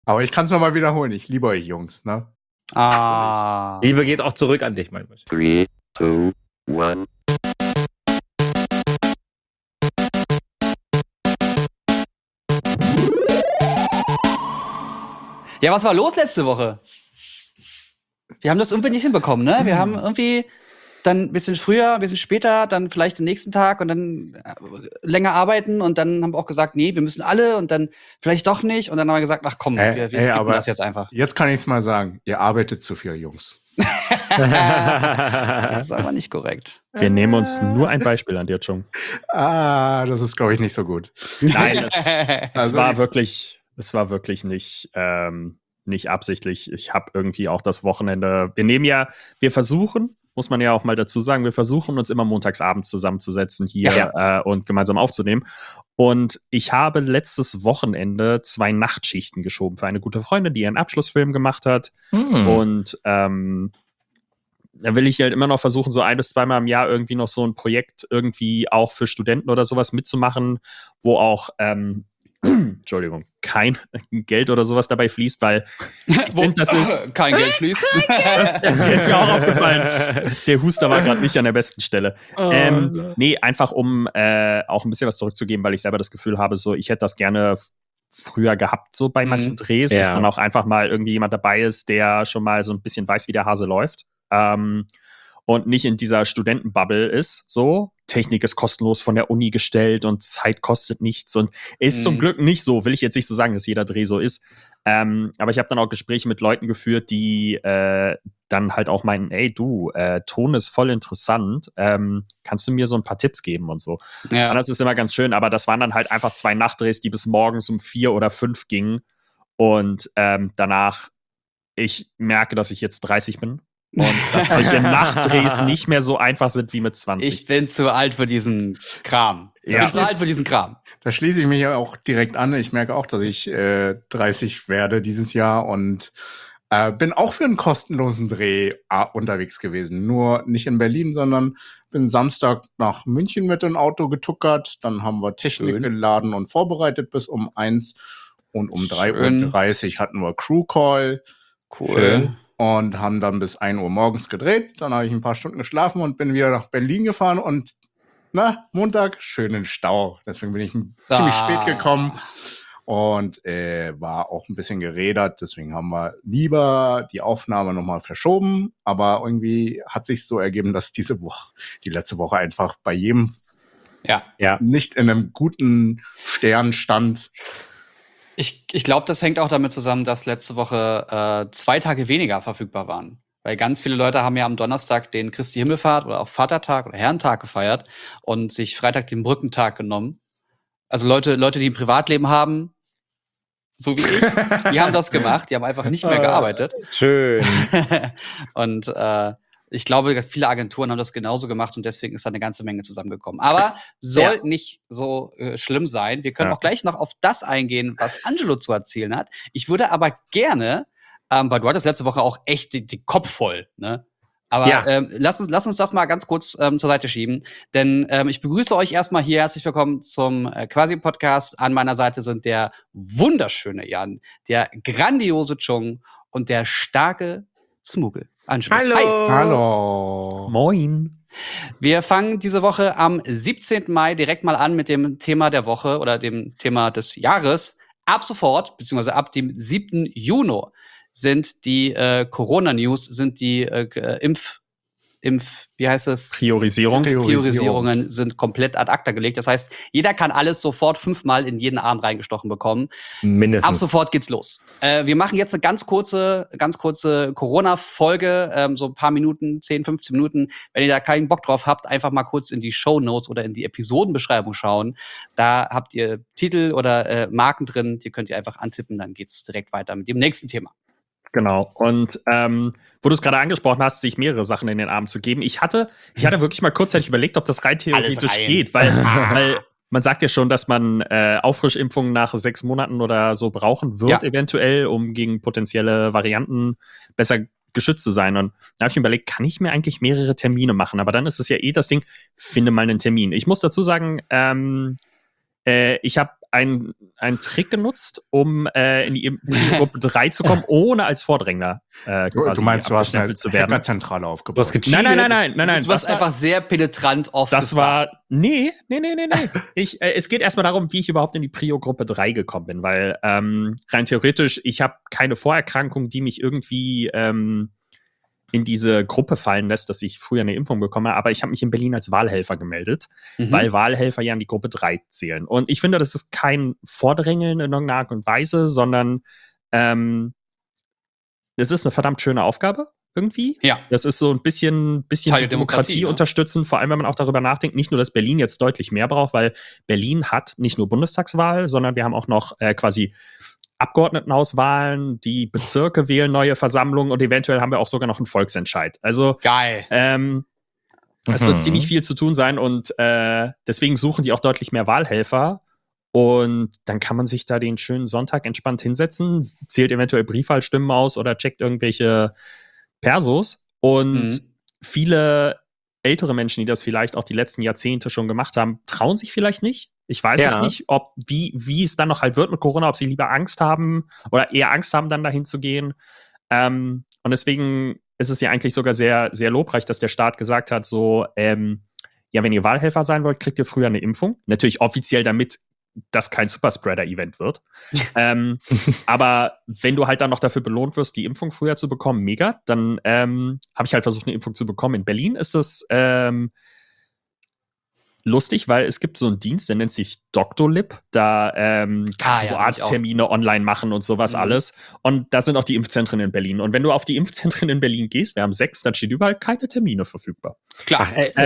Aber ich kann es nochmal wiederholen. Ich liebe euch, Jungs, ne? Liebe geht auch zurück an dich, mein Mensch. 3, 2, 1. Ja, was war los letzte Woche? Wir haben das irgendwie nicht hinbekommen, ne? Wir haben irgendwie dann ein bisschen früher, ein bisschen später, dann vielleicht den nächsten Tag und dann länger arbeiten und dann haben wir auch gesagt, nee, wir müssen alle und dann vielleicht doch nicht und dann haben wir gesagt, ach komm, wir skippen aber das jetzt einfach. Jetzt kann ich es mal sagen, ihr arbeitet zu viel, Jungs. Das ist aber nicht korrekt. Wir nehmen uns nur ein Beispiel an dir, Chung. Das ist, glaube ich, nicht so gut. Nein, Also es war wirklich nicht absichtlich. Ich habe irgendwie auch das Wochenende. Wir versuchen, muss man ja auch mal dazu sagen, wir versuchen uns immer montagsabends zusammenzusetzen hier und gemeinsam aufzunehmen. Und ich habe letztes Wochenende 2 Nachtschichten geschoben für eine gute Freundin, die ihren Abschlussfilm gemacht hat. Und da will ich halt immer noch versuchen, so 1 bis 2 Mal im Jahr irgendwie noch so ein Projekt irgendwie auch für Studenten oder sowas mitzumachen, wo auch Entschuldigung, kein Geld oder sowas dabei fließt, weil ich finde, das ist kein Geld fließt. Mir ist mir auch aufgefallen. Der Huster war gerade nicht an der besten Stelle. Nee, einfach um auch ein bisschen was zurückzugeben, weil ich selber das Gefühl habe, so ich hätte das gerne früher gehabt, so bei manchen Drehs, dass dann auch einfach mal irgendwie jemand dabei ist, der schon mal so ein bisschen weiß, wie der Hase läuft. Und nicht in dieser Studentenbubble ist, so. Technik ist kostenlos von der Uni gestellt und Zeit kostet nichts und ist zum Glück nicht so, will ich jetzt nicht so sagen, dass jeder Dreh so ist. Aber ich habe dann auch Gespräche mit Leuten geführt, die dann halt auch meinen, ey du, Ton ist voll interessant, kannst du mir so ein paar Tipps geben und so. Ja. Und das ist immer ganz schön, aber das waren dann halt einfach 2 Nachtdrehs, die bis morgens um 4 oder 5 gingen und danach, ich merke, dass ich jetzt 30 bin. Und dass solche Nachtdrehs nicht mehr so einfach sind wie mit 20. Ich bin zu alt für diesen Kram. Ich bin zu alt für diesen Kram. Da schließe ich mich ja auch direkt an. Ich merke auch, dass ich 30 werde dieses Jahr und bin auch für einen kostenlosen Dreh unterwegs gewesen. Nur nicht in Berlin, sondern bin Samstag nach München mit dem Auto getuckert. Dann haben wir Technik geladen und vorbereitet bis um 1. Und um 3:30 Uhr hatten wir Crew Call. Cool. Schön. Und haben dann bis 1 Uhr morgens gedreht. Dann habe ich ein paar Stunden geschlafen und bin wieder nach Berlin gefahren. Und Montag schönen Stau. Deswegen bin ich ziemlich spät gekommen und war auch ein bisschen gerädert. Deswegen haben wir lieber die Aufnahme nochmal verschoben. Aber irgendwie hat sich so ergeben, dass die letzte Woche einfach bei jedem nicht in einem guten Stern stand. Ich glaube, das hängt auch damit zusammen, dass letzte Woche 2 Tage weniger verfügbar waren. Weil ganz viele Leute haben ja am Donnerstag den Christi Himmelfahrt oder auch Vatertag oder Herrentag gefeiert und sich Freitag den Brückentag genommen. Also Leute, die ein Privatleben haben, so wie ich, die haben das gemacht. Die haben einfach nicht mehr gearbeitet. Schön. Und ich glaube, viele Agenturen haben das genauso gemacht und deswegen ist da eine ganze Menge zusammengekommen. Aber soll nicht so schlimm sein. Wir können auch gleich noch auf das eingehen, was Angelo zu erzählen hat. Ich würde aber gerne, weil du hattest letzte Woche auch echt die Kopf voll, ne? Aber lass uns das mal ganz kurz zur Seite schieben. Denn ich begrüße euch erstmal hier. Herzlich willkommen zum Quasi-Podcast. An meiner Seite sind der wunderschöne Jan, der grandiose Chung und der starke Smugel. Angelo. Hallo. Hi. Hallo. Moin. Wir fangen diese Woche am 17. Mai direkt mal an mit dem Thema der Woche oder dem Thema des Jahres. Ab sofort, beziehungsweise ab dem 7. Juni sind die Corona-News, sind die wie heißt das? Priorisierungen sind komplett ad acta gelegt. Das heißt, jeder kann alles sofort 5-mal in jeden Arm reingestochen bekommen. Mindestens. Ab sofort geht's los. Wir machen jetzt eine ganz kurze Corona-Folge, so ein paar Minuten, 10, 15 Minuten. Wenn ihr da keinen Bock drauf habt, einfach mal kurz in die Shownotes oder in die Episodenbeschreibung schauen. Da habt ihr Titel oder Marken drin, die könnt ihr einfach antippen, dann geht's direkt weiter mit dem nächsten Thema. Genau. Und wo du es gerade angesprochen hast, sich mehrere Sachen in den Arm zu geben. Ich hatte wirklich mal kurzzeitig überlegt, ob das rein theoretisch geht, weil man sagt ja schon, dass man Auffrischimpfungen nach 6 Monaten oder so brauchen wird, eventuell, um gegen potenzielle Varianten besser geschützt zu sein. Und da habe ich mir überlegt, kann ich mir eigentlich mehrere Termine machen? Aber dann ist es ja das Ding, finde mal einen Termin. Ich muss dazu sagen, Ich habe einen Trick genutzt, um in die Gruppe 3 zu kommen, ohne als Vordrängler quasi Du meinst, du hast eine abgestempelt zu werden. Hackerzentrale Du aufgebaut. hast gecheatet. Nein. Du warst einfach sehr penetrant oft. Das war. Nee. Es geht erstmal darum, wie ich überhaupt in die Prio-Gruppe 3 gekommen bin, weil rein theoretisch, ich habe keine Vorerkrankung, die mich irgendwie in diese Gruppe fallen lässt, dass ich früher eine Impfung bekomme, aber ich habe mich in Berlin als Wahlhelfer gemeldet, weil Wahlhelfer ja in die Gruppe 3 zählen. Und ich finde, das ist kein Vordrängeln in irgendeiner Art und Weise, sondern das ist eine verdammt schöne Aufgabe irgendwie. Ja. Das ist so ein bisschen Teil der Demokratie ne? unterstützen, vor allem wenn man auch darüber nachdenkt, nicht nur, dass Berlin jetzt deutlich mehr braucht, weil Berlin hat nicht nur Bundestagswahl, sondern wir haben auch noch quasi Abgeordnetenhauswahlen, die Bezirke wählen neue Versammlungen und eventuell haben wir auch sogar noch einen Volksentscheid. Also geil. Es wird ziemlich viel zu tun sein und deswegen suchen die auch deutlich mehr Wahlhelfer. Und dann kann man sich da den schönen Sonntag entspannt hinsetzen, zählt eventuell Briefwahlstimmen aus oder checkt irgendwelche Persos. Und viele ältere Menschen, die das vielleicht auch die letzten Jahrzehnte schon gemacht haben, trauen sich vielleicht nicht. Ich weiß es nicht, wie es dann noch halt wird mit Corona, ob sie lieber Angst haben oder eher Angst haben, dann dahin zu gehen. Und deswegen ist es ja eigentlich sogar sehr, sehr lobreich, dass der Staat gesagt hat, so, ja, wenn ihr Wahlhelfer sein wollt, kriegt ihr früher eine Impfung. Natürlich offiziell, damit das kein Superspreader-Event wird. Aber wenn du halt dann noch dafür belohnt wirst, die Impfung früher zu bekommen, mega, dann habe ich halt versucht, eine Impfung zu bekommen. In Berlin ist das lustig, weil es gibt so einen Dienst, der nennt sich Doctolib. Da kannst du so Arzttermine online machen und sowas alles. Und da sind auch die Impfzentren in Berlin. Und wenn du auf die Impfzentren in Berlin gehst, wir haben 6, dann steht überall keine Termine verfügbar. Klar.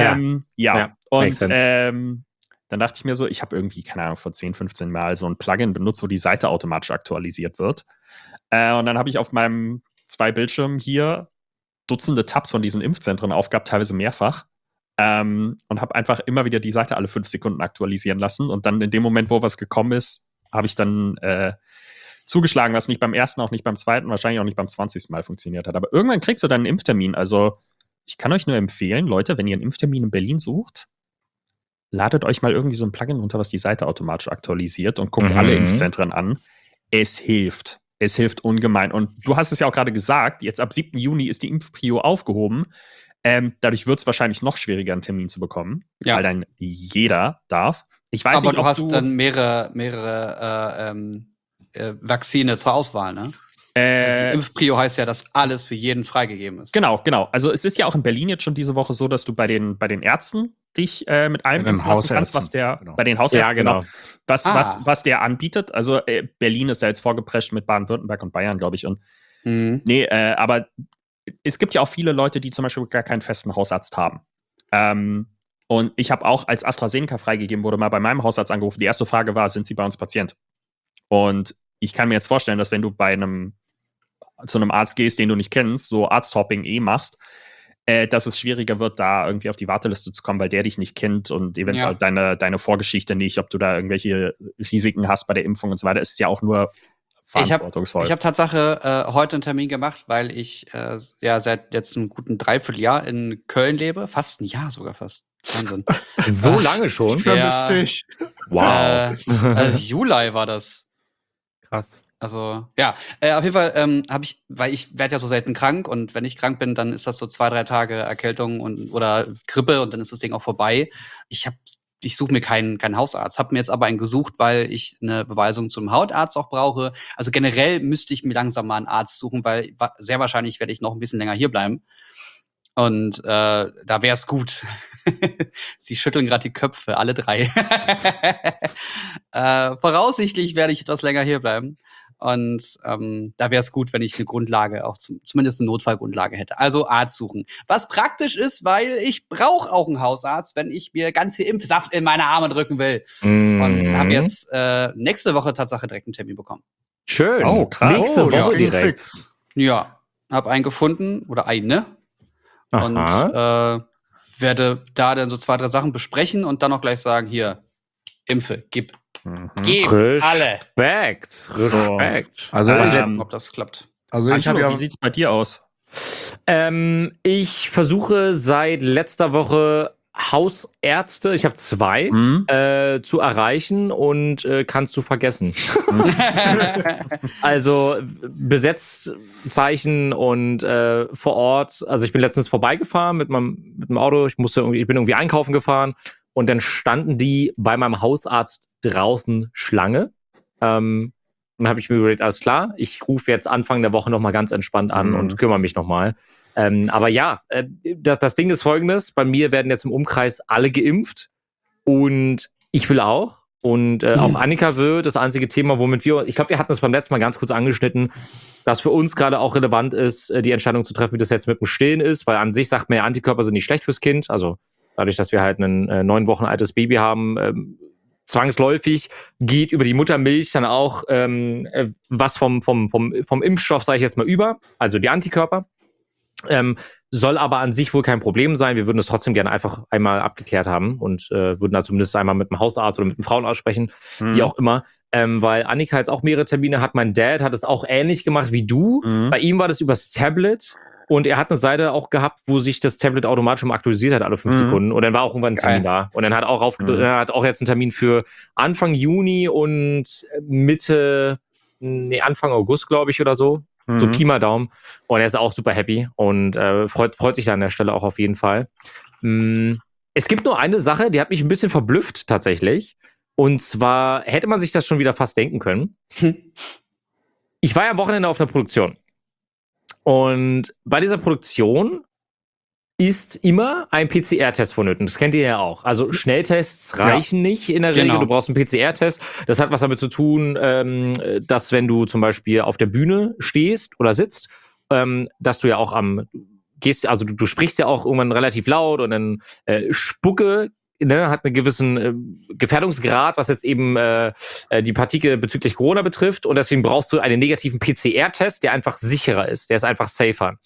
Und dann dachte ich mir so, ich habe irgendwie, keine Ahnung, vor 10, 15 Mal so ein Plugin benutzt, wo die Seite automatisch aktualisiert wird. Und dann habe ich auf meinem 2 Bildschirmen hier Dutzende Tabs von diesen Impfzentren aufgehabt, teilweise mehrfach. Und habe einfach immer wieder die Seite alle 5 Sekunden aktualisieren lassen. Und dann in dem Moment, wo was gekommen ist, habe ich dann zugeschlagen, was nicht beim ersten, auch nicht beim zweiten, wahrscheinlich auch nicht beim 20. Mal funktioniert hat. Aber irgendwann kriegst du dann einen Impftermin. Also ich kann euch nur empfehlen, Leute, wenn ihr einen Impftermin in Berlin sucht, ladet euch mal irgendwie so ein Plugin runter, was die Seite automatisch aktualisiert und guckt alle Impfzentren an. Es hilft. Es hilft ungemein. Und du hast es ja auch gerade gesagt, jetzt ab 7. Juni ist die Impfprio aufgehoben. Dadurch wird es wahrscheinlich noch schwieriger, einen Termin zu bekommen, weil dann jeder darf. Ich weiß aber nicht, ob du hast dann mehrere Vakzine zur Auswahl, ne? Also Impfprio heißt ja, dass alles für jeden freigegeben ist. Genau. Also es ist ja auch in Berlin jetzt schon diese Woche so, dass du bei den Ärzten dich mit allem impfen lassen kannst, was der bei den Hausärzten, was der anbietet. Also Berlin ist da jetzt vorgeprescht mit Baden-Württemberg und Bayern, glaube ich. Und aber es gibt ja auch viele Leute, die zum Beispiel gar keinen festen Hausarzt haben. Und ich habe auch, als AstraZeneca freigegeben wurde, mal bei meinem Hausarzt angerufen. Die erste Frage war, sind Sie bei uns Patient? Und ich kann mir jetzt vorstellen, dass wenn du zu einem Arzt gehst, den du nicht kennst, so Arzthopping machst, dass es schwieriger wird, da irgendwie auf die Warteliste zu kommen, weil der dich nicht kennt und eventuell deine Vorgeschichte nicht, ob du da irgendwelche Risiken hast bei der Impfung und so weiter. Es ist ja auch nur verantwortungsvoll. Ich hab Tatsache heute einen Termin gemacht, weil ich seit jetzt einem guten Dreivierteljahr in Köln lebe. Fast ein Jahr sogar fast. Wahnsinn. So lange schon? Vermisst dich. Wow. Also Juli war das. Krass. Also, auf jeden Fall weil ich werde ja so selten krank und wenn ich krank bin, dann ist das so 2, 3 Tage Erkältung oder Grippe und dann ist das Ding auch vorbei. Ich suche mir keinen Hausarzt, habe mir jetzt aber einen gesucht, weil ich eine Beweisung zum Hautarzt auch brauche. Also generell müsste ich mir langsam mal einen Arzt suchen, weil sehr wahrscheinlich werde ich noch ein bisschen länger hier bleiben. Und da wäre es gut. Sie schütteln gerade die Köpfe, alle 3. Voraussichtlich werde ich etwas länger hier bleiben. Und da wäre es gut, wenn ich eine Grundlage, auch zumindest eine Notfallgrundlage hätte. Also Arzt suchen. Was praktisch ist, weil ich brauche auch einen Hausarzt, wenn ich mir ganz viel Impfsaft in meine Arme drücken will. Und habe jetzt nächste Woche Tatsache direkt einen Termin bekommen. Schön. Oh, krass. Nächste Woche direkt. Fix. Ja, habe einen gefunden oder eine. Und werde da dann so 2, 3 Sachen besprechen und dann auch gleich sagen, hier, Impfe, gib. Gib alle. Respekt. Also Ob das klappt. Also ich habe wie sieht's bei dir aus? Ich versuche seit letzter Woche Hausärzte, ich habe 2, zu erreichen und kannst du vergessen. Also Besetzzeichen und vor Ort, also ich bin letztens vorbeigefahren mit dem Auto, ich bin irgendwie einkaufen gefahren und dann standen die bei meinem Hausarzt draußen Schlange. Dann habe ich mir überlegt, alles klar, ich rufe jetzt Anfang der Woche nochmal ganz entspannt an und kümmere mich nochmal. Aber ja, das Ding ist folgendes, bei mir werden jetzt im Umkreis alle geimpft und ich will auch. Und auch Annika will. Das einzige Thema, womit ich glaube, wir hatten das beim letzten Mal ganz kurz angeschnitten, dass für uns gerade auch relevant ist, die Entscheidung zu treffen, wie das jetzt mit dem Stillen ist, weil an sich sagt man ja, Antikörper sind nicht schlecht fürs Kind. Also dadurch, dass wir halt ein 9 Wochen altes Baby haben, zwangsläufig geht über die Muttermilch dann auch was vom Impfstoff, sage ich jetzt mal, über, also die Antikörper. Soll aber an sich wohl kein Problem sein. Wir würden es trotzdem gerne einfach einmal abgeklärt haben und würden da zumindest einmal mit dem Hausarzt oder mit dem Frauenarzt sprechen, wie auch immer. Weil Annika jetzt auch mehrere Termine hat. Mein Dad hat es auch ähnlich gemacht wie du. Bei ihm war das übers Tablet. Und er hat eine Seite auch gehabt, wo sich das Tablet automatisch aktualisiert hat, alle 5 Sekunden. Und dann war auch irgendwann ein Termin da. Und dann hat er hat auch jetzt einen Termin für Anfang Juni und Anfang August, glaube ich, oder so. So Pi mal Daumen. Und er ist auch super happy und freut sich da an der Stelle auch auf jeden Fall. Es gibt nur eine Sache, die hat mich ein bisschen verblüfft tatsächlich. Und zwar hätte man sich das schon wieder fast denken können. Ich war ja am Wochenende auf einer Produktion. Und bei dieser Produktion ist immer ein PCR-Test vonnöten. Das kennt ihr ja auch. Also Schnelltests reichen nicht in der Regel. Du brauchst einen PCR-Test. Das hat was damit zu tun, dass wenn du zum Beispiel auf der Bühne stehst oder sitzt, dass du ja auch du sprichst ja auch irgendwann relativ laut und dann Spucke hat einen gewissen Gefährdungsgrad, was jetzt eben die Partikel bezüglich Corona betrifft. Und deswegen brauchst du einen negativen PCR-Test, der einfach sicherer ist. Der ist einfach safer.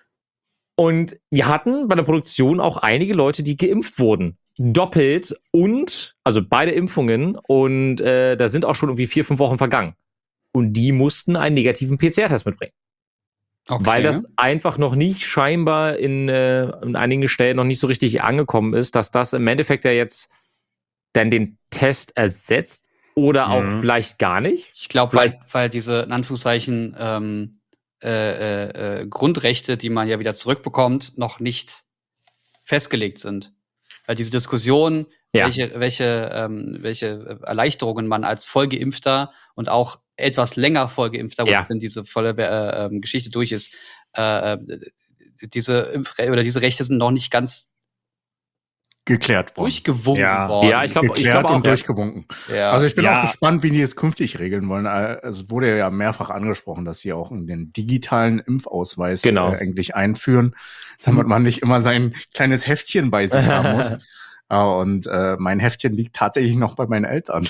Und wir hatten bei der Produktion auch einige Leute, die geimpft wurden. Doppelt also beide Impfungen. Und da sind auch schon irgendwie 4-5 Wochen vergangen. Und die mussten einen negativen PCR-Test mitbringen. Okay. Weil das einfach noch nicht scheinbar in einigen Stellen noch nicht so richtig angekommen ist, dass das im Endeffekt ja jetzt dann den Test ersetzt oder auch vielleicht gar nicht. Ich glaube, weil diese, in Anführungszeichen, Grundrechte, die man ja wieder zurückbekommt, noch nicht festgelegt sind. Weil diese Diskussion, welche Erleichterungen man als Vollgeimpfter und auch etwas länger Vollgeimpfter, wenn diese volle Geschichte durch ist, diese Rechte sind noch nicht ganz geklärt worden. Durchgewunken worden. Ja, ich glaube auch. Und durchgewunken. Ja. Also ich bin auch gespannt, wie die es künftig regeln wollen. Es wurde ja mehrfach angesprochen, dass sie auch den digitalen Impfausweis eigentlich einführen, damit man nicht immer sein kleines Heftchen bei sich haben muss. Und mein Heftchen liegt tatsächlich noch bei meinen Eltern.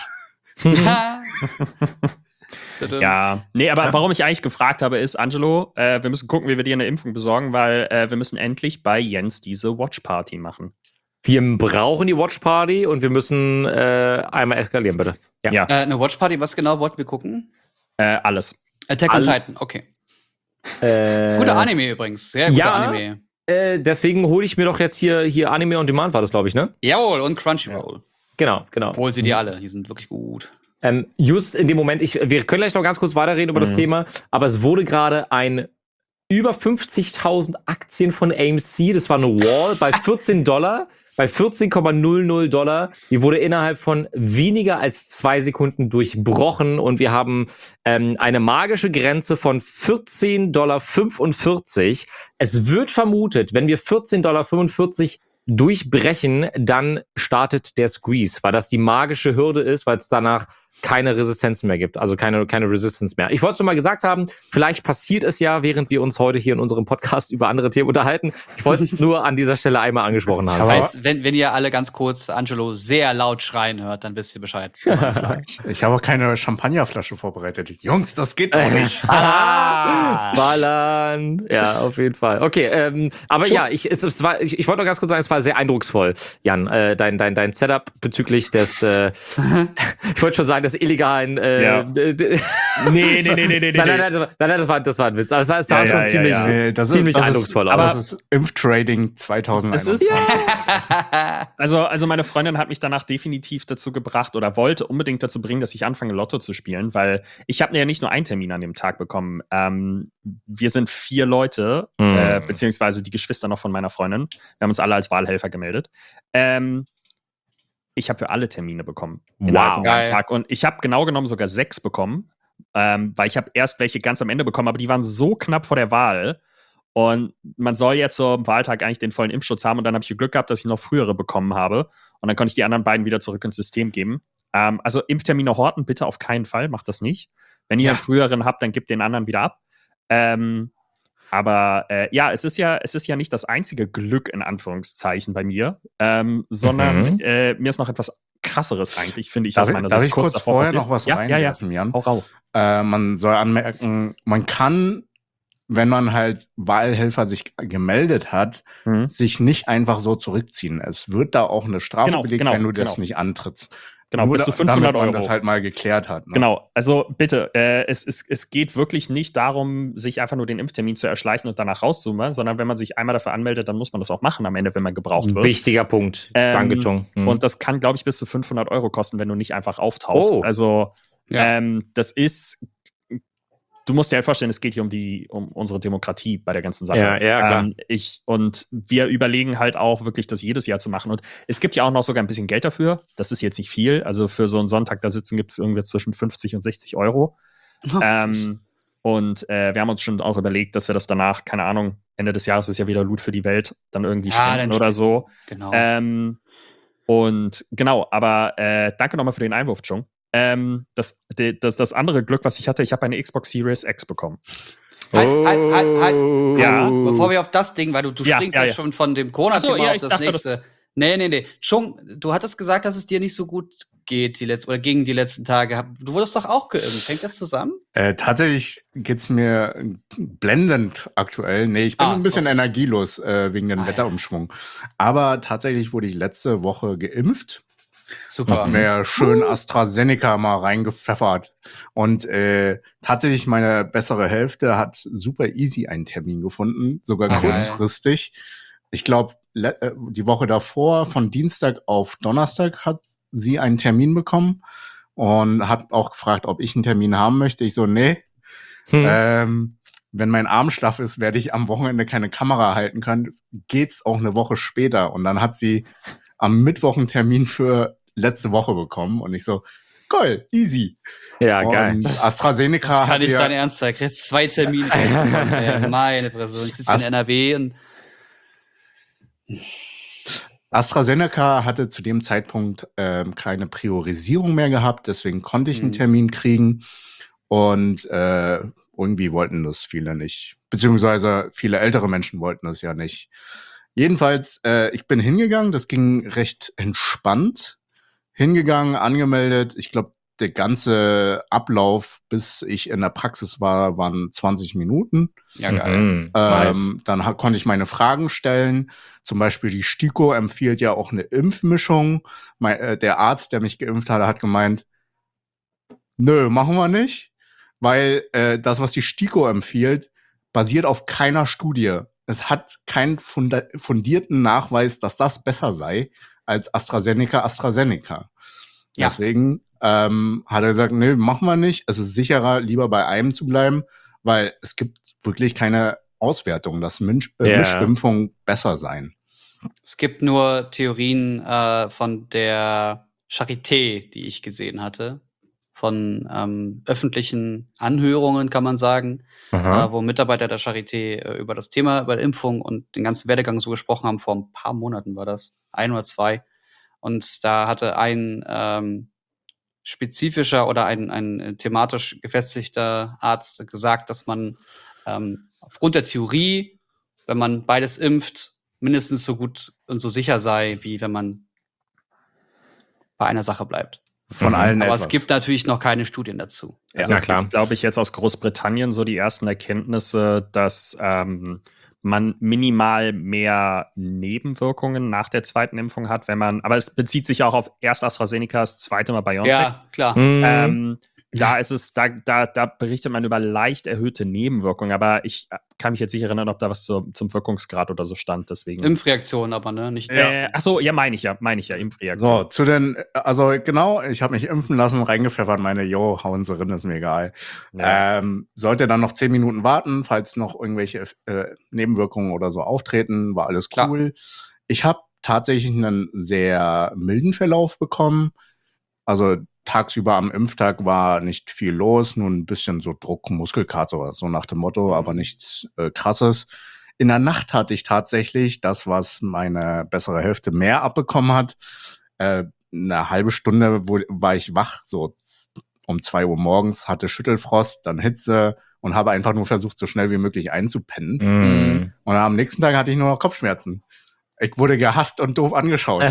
Ja, aber warum ich eigentlich gefragt habe, ist, Angelo, wir müssen gucken, wie wir dir eine Impfung besorgen, weil wir müssen endlich bei Jens diese Watch-Party machen. Wir brauchen die Watch-Party und wir müssen einmal eskalieren, bitte. Ja. Eine Watch-Party, was genau wollten wir gucken? Alles. Attack on Titan, okay. Guter Anime übrigens, sehr guter Anime. Deswegen hole ich mir doch jetzt hier Anime on Demand, war das, glaube ich, ne? Jawohl, und Crunchyroll. Genau. Obwohl sie die alle, die sind wirklich gut. Just in dem Moment, wir können gleich noch ganz kurz weiterreden über das Thema, aber es wurde gerade ein über 50.000 Aktien von AMC, das war eine Wall, bei $14, bei $14,00. Die wurde innerhalb von weniger als 2 Sekunden durchbrochen und wir haben eine magische Grenze von $14,45. Es wird vermutet, wenn wir $14,45 durchbrechen, dann startet der Squeeze, weil das die magische Hürde ist, weil es danach keine Resistenzen mehr gibt, also keine Resistance mehr. Ich wollte es nur mal gesagt haben, vielleicht passiert es ja, während wir uns heute hier in unserem Podcast über andere Themen unterhalten. Ich wollte es nur an dieser Stelle einmal angesprochen haben. Das heißt, wenn ihr alle ganz kurz Angelo sehr laut schreien hört, dann wisst ihr Bescheid. Ich habe keine Champagnerflasche vorbereitet. Jungs, das geht doch nicht. Ballern. Ja, auf jeden Fall. Okay, aber ja, ich wollte noch ganz kurz sagen, es war sehr eindrucksvoll, Jan, dein Setup bezüglich des, ich wollte schon sagen, des illegalen. Ja. Nee. Nein, das war ein Witz. Aber es sah schon ziemlich, ziemlich eindrucksvoll aus. Aber das ist Impftrading 2021. Also meine Freundin hat mich danach definitiv dazu gebracht oder wollte unbedingt dazu bringen, dass ich anfange, Lotto zu spielen, weil ich habe ja nicht nur einen Termin an dem Tag bekommen. Wir sind 4 Leute, beziehungsweise die Geschwister noch von meiner Freundin. Wir haben uns alle als Wahlhelfer gemeldet. Ich habe für alle Termine bekommen. Innerhalb von einem Tag. Und ich habe genau genommen sogar 6 bekommen, weil ich habe erst welche ganz am Ende bekommen, aber die waren so knapp vor der Wahl. Und man soll jetzt zum Wahltag eigentlich den vollen Impfschutz haben. Und dann habe ich Glück gehabt, dass ich noch frühere bekommen habe. Und dann konnte ich die anderen beiden wieder zurück ins System geben. Also Impftermine horten bitte auf keinen Fall. Macht das nicht. Wenn ihr einen früheren habt, dann gebt den anderen wieder ab. Aber es ist ja nicht das einzige Glück in Anführungszeichen bei mir, sondern mir ist noch etwas Krasseres eigentlich, finde ich, aus meiner Sicht. Darf ich kurz vorher noch was reinwerfen, Jan? Hau rauf. Man soll anmerken, man kann, wenn man halt Wahlhelfer sich gemeldet hat, sich nicht einfach so zurückziehen. Es wird da auch eine Strafe belegt, wenn du das nicht antrittst. Genau, bis zu 500 damit man Euro. das halt mal geklärt hat. Ne? Genau, also bitte, es geht wirklich nicht darum, sich einfach nur den Impftermin zu erschleichen und danach rauszumachen, sondern wenn man sich einmal dafür anmeldet, dann muss man das auch machen am Ende, wenn man gebraucht wird. Wichtiger Punkt. Danke, Chung. Und das kann, glaube ich, bis zu 500 Euro kosten, wenn du nicht einfach auftauchst. Oh. Also das ist... Du musst dir halt vorstellen, es geht hier um unsere Demokratie bei der ganzen Sache. Ja, klar. Und wir überlegen halt auch wirklich, das jedes Jahr zu machen. Und es gibt ja auch noch sogar ein bisschen Geld dafür. Das ist jetzt nicht viel. Also für so einen Sonntag da sitzen gibt es irgendwie zwischen 50 und 60 Euro. Und wir haben uns schon auch überlegt, dass wir das danach, keine Ahnung, Ende des Jahres ist ja wieder Loot für die Welt, dann irgendwie spenden oder so. Genau. Und genau, aber danke nochmal für den Einwurf, Chung. Das andere Glück, was ich hatte, ich habe eine Xbox Series X bekommen. Halt. Ja. Bevor wir auf das Ding, weil du springst jetzt schon von dem Corona-Thema auf das nächste. Nee. Chung, du hattest gesagt, dass es dir nicht so gut geht gegen die letzten Tage. Du wurdest doch auch geimpft. Hängt das zusammen? Tatsächlich geht's mir blendend aktuell. Nee, ich bin ein bisschen energielos wegen dem Wetterumschwung. Aber tatsächlich wurde ich letzte Woche geimpft. Super. Hab mir schön AstraZeneca mal reingepfeffert. Und tatsächlich meine bessere Hälfte hat super easy einen Termin gefunden, sogar kurzfristig. Ich glaube, die Woche davor, von Dienstag auf Donnerstag, hat sie einen Termin bekommen und hat auch gefragt, ob ich einen Termin haben möchte. Ich so, nee. Wenn mein Arm schlaff ist, werde ich am Wochenende keine Kamera halten können. Geht's auch eine Woche später. Und dann hat sie am Mittwoch einen Termin für letzte Woche bekommen. Und ich so, cool, easy. Ja, geil. Und AstraZeneca das kann nicht dein Ernst sein. Jetzt 2 Termine. Meine Person. Ich sitze in NRW und AstraZeneca hatte zu dem Zeitpunkt keine Priorisierung mehr gehabt, deswegen konnte ich einen Termin kriegen und irgendwie wollten das viele nicht, beziehungsweise viele ältere Menschen wollten das ja nicht. Jedenfalls, ich bin hingegangen, das ging recht entspannt, hingegangen, angemeldet, ich glaube, der ganze Ablauf, bis ich in der Praxis war, waren 20 Minuten. Ja, geil. Dann konnte ich meine Fragen stellen. Zum Beispiel die STIKO empfiehlt ja auch eine Impfmischung. Der Arzt, der mich geimpft hatte, hat gemeint, nö, machen wir nicht. Weil das, was die STIKO empfiehlt, basiert auf keiner Studie. Es hat keinen fundierten Nachweis, dass das besser sei als AstraZeneca. Ja. Deswegen hat er gesagt, nee, machen wir nicht. Es ist sicherer, lieber bei einem zu bleiben, weil es gibt wirklich keine Auswertung, dass Mischimpfungen besser seien. Es gibt nur Theorien von der Charité, die ich gesehen hatte, von öffentlichen Anhörungen, kann man sagen, wo Mitarbeiter der Charité über das Thema, über Impfung und den ganzen Werdegang so gesprochen haben. Vor ein paar Monaten war das, 1 oder 2. Und da hatte ein spezifischer oder ein thematisch gefestigter Arzt gesagt, dass man aufgrund der Theorie, wenn man beides impft, mindestens so gut und so sicher sei, wie wenn man bei einer Sache bleibt. Von allen Aber etwas. Es gibt natürlich noch keine Studien dazu. Also es gibt, glaube ich, jetzt aus Großbritannien so die ersten Erkenntnisse, dass man minimal mehr Nebenwirkungen nach der zweiten Impfung hat, aber es bezieht sich auch auf erst AstraZeneca, das zweite Mal BioNTech. Ja, klar. Da ist es, da berichtet man über leicht erhöhte Nebenwirkungen, aber ich kann mich jetzt nicht erinnern, ob da was zum Wirkungsgrad oder so stand, deswegen. Impfreaktion aber, ne? Nicht Achso, ja, meine ich ja, Impfreaktion. So, also genau, ich habe mich impfen lassen, reingepfeffert, hauen sie rein, ist mir egal. Ja. Sollte dann noch 10 Minuten warten, falls noch irgendwelche Nebenwirkungen oder so auftreten, war alles cool. Klar. Ich habe tatsächlich einen sehr milden Verlauf bekommen. Also tagsüber am Impftag war nicht viel los, nur ein bisschen so Druck, Muskelkater, so nach dem Motto, aber nichts Krasses. In der Nacht hatte ich tatsächlich das, was meine bessere Hälfte mehr abbekommen hat. Eine halbe Stunde war ich wach, so um 2 Uhr morgens, hatte Schüttelfrost, dann Hitze und habe einfach nur versucht, so schnell wie möglich einzupennen. Und am nächsten Tag hatte ich nur noch Kopfschmerzen. Ich wurde gehasst und doof angeschaut.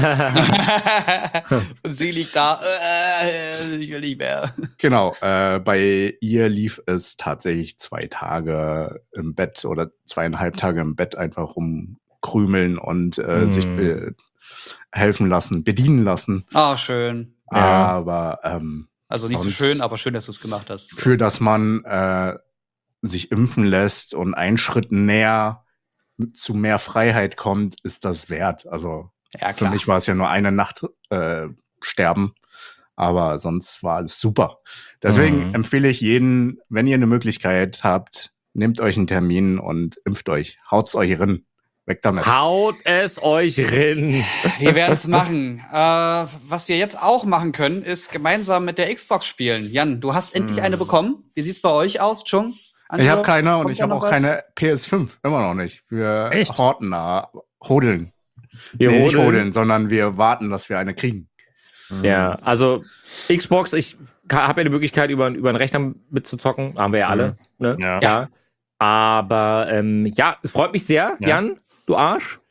Und sie liegt da, ich will nicht mehr. Genau, bei ihr lief es tatsächlich 2 Tage im Bett oder 2,5 Tage im Bett einfach rumkrümeln und sich helfen lassen, bedienen lassen. Ah, schön. Aber also nicht so schön, aber schön, dass du es gemacht hast. Für dass man sich impfen lässt und einen Schritt näher zu mehr Freiheit kommt, ist das wert. Also für mich war es ja nur eine Nacht sterben, aber sonst war alles super. Deswegen empfehle ich jeden, wenn ihr eine Möglichkeit habt, nehmt euch einen Termin und impft euch. Haut's euch rein. Weg damit. Haut es euch rein. Wir werden es machen. Was wir jetzt auch machen können, ist gemeinsam mit der Xbox spielen. Jan, du hast endlich eine bekommen. Wie sieht's bei euch aus, Chung? Ich habe keine und ich habe auch keine PS5. Immer noch nicht. Wir horten hodeln. Nicht hodeln, sondern wir warten, dass wir eine kriegen. Ja, also Xbox, ich habe ja die Möglichkeit, über einen Rechner mitzuzocken. Haben wir ja alle. Ne? Ja. Aber es freut mich sehr, Jan, du Arsch.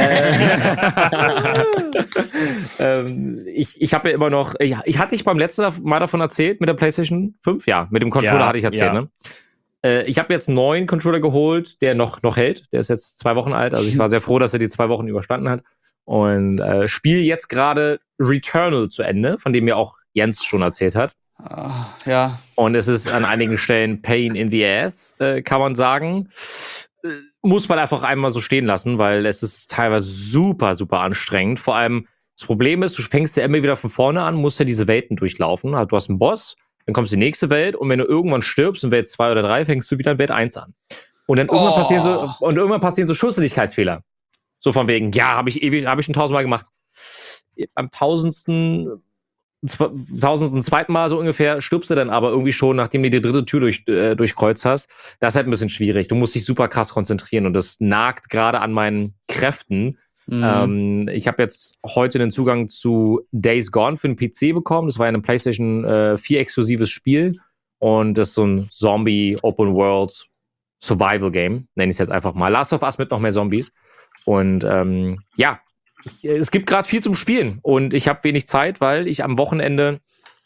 Ich habe ja immer noch, ich hatte dich beim letzten Mal davon erzählt, mit der PlayStation 5? Ja, mit dem Controller hatte ich erzählt, ne? Ich habe jetzt einen neuen Controller geholt, der noch hält. Der ist jetzt 2 Wochen alt. Also ich war sehr froh, dass er die 2 Wochen überstanden hat. Und spiele jetzt gerade Returnal zu Ende, von dem mir auch Jens schon erzählt hat. Ja. Und es ist an einigen Stellen Pain in the Ass, kann man sagen. Muss man einfach einmal so stehen lassen, weil es ist teilweise super, super anstrengend. Vor allem, das Problem ist, du fängst ja immer wieder von vorne an, musst ja diese Welten durchlaufen. Also du hast einen Boss, dann kommst du in die nächste Welt und wenn du irgendwann stirbst in Welt 2 oder 3, fängst du wieder in Welt 1 an. Und dann irgendwann passieren so Schussseligkeitsfehler. So von wegen, habe ich schon 1000-mal gemacht. Beim 1000. zweiten Mal so ungefähr stirbst du dann aber irgendwie schon, nachdem du die 3. Tür durchkreuzt hast. Das ist halt ein bisschen schwierig. Du musst dich super krass konzentrieren und das nagt gerade an meinen Kräften. Ich habe jetzt heute den Zugang zu Days Gone für den PC bekommen. Das war ja ein PlayStation 4 exklusives Spiel und das ist so ein Zombie Open World Survival Game, nenne ich es jetzt einfach mal. Last of Us mit noch mehr Zombies. Und es gibt gerade viel zum Spielen und ich habe wenig Zeit, weil ich am Wochenende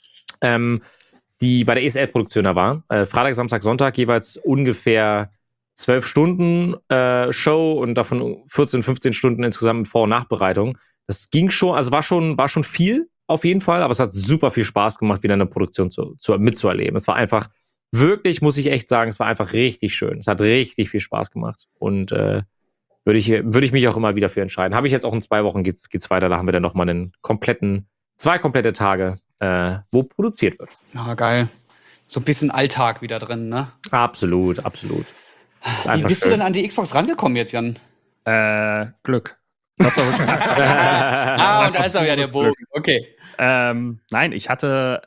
bei der ESL-Produktion da war. Freitag, Samstag, Sonntag jeweils ungefähr 12 Stunden Show und davon 14, 15 Stunden insgesamt mit Vor- und Nachbereitung. Das ging schon, also war schon viel auf jeden Fall, aber es hat super viel Spaß gemacht, wieder eine Produktion mitzuerleben. Es war einfach wirklich, muss ich echt sagen, es war einfach richtig schön. Es hat richtig viel Spaß gemacht und würde ich mich auch immer wieder für entscheiden. Habe ich jetzt auch in 2 Wochen geht's weiter, da haben wir dann nochmal 2 komplette Tage, wo produziert wird. Ah, geil. So ein bisschen Alltag wieder drin, ne? Absolut. Wie bist du denn an die Xbox rangekommen jetzt, Jan? Glück. Das war wirklich und da ist auch ja der Bogen. Okay. Nein, ich hatte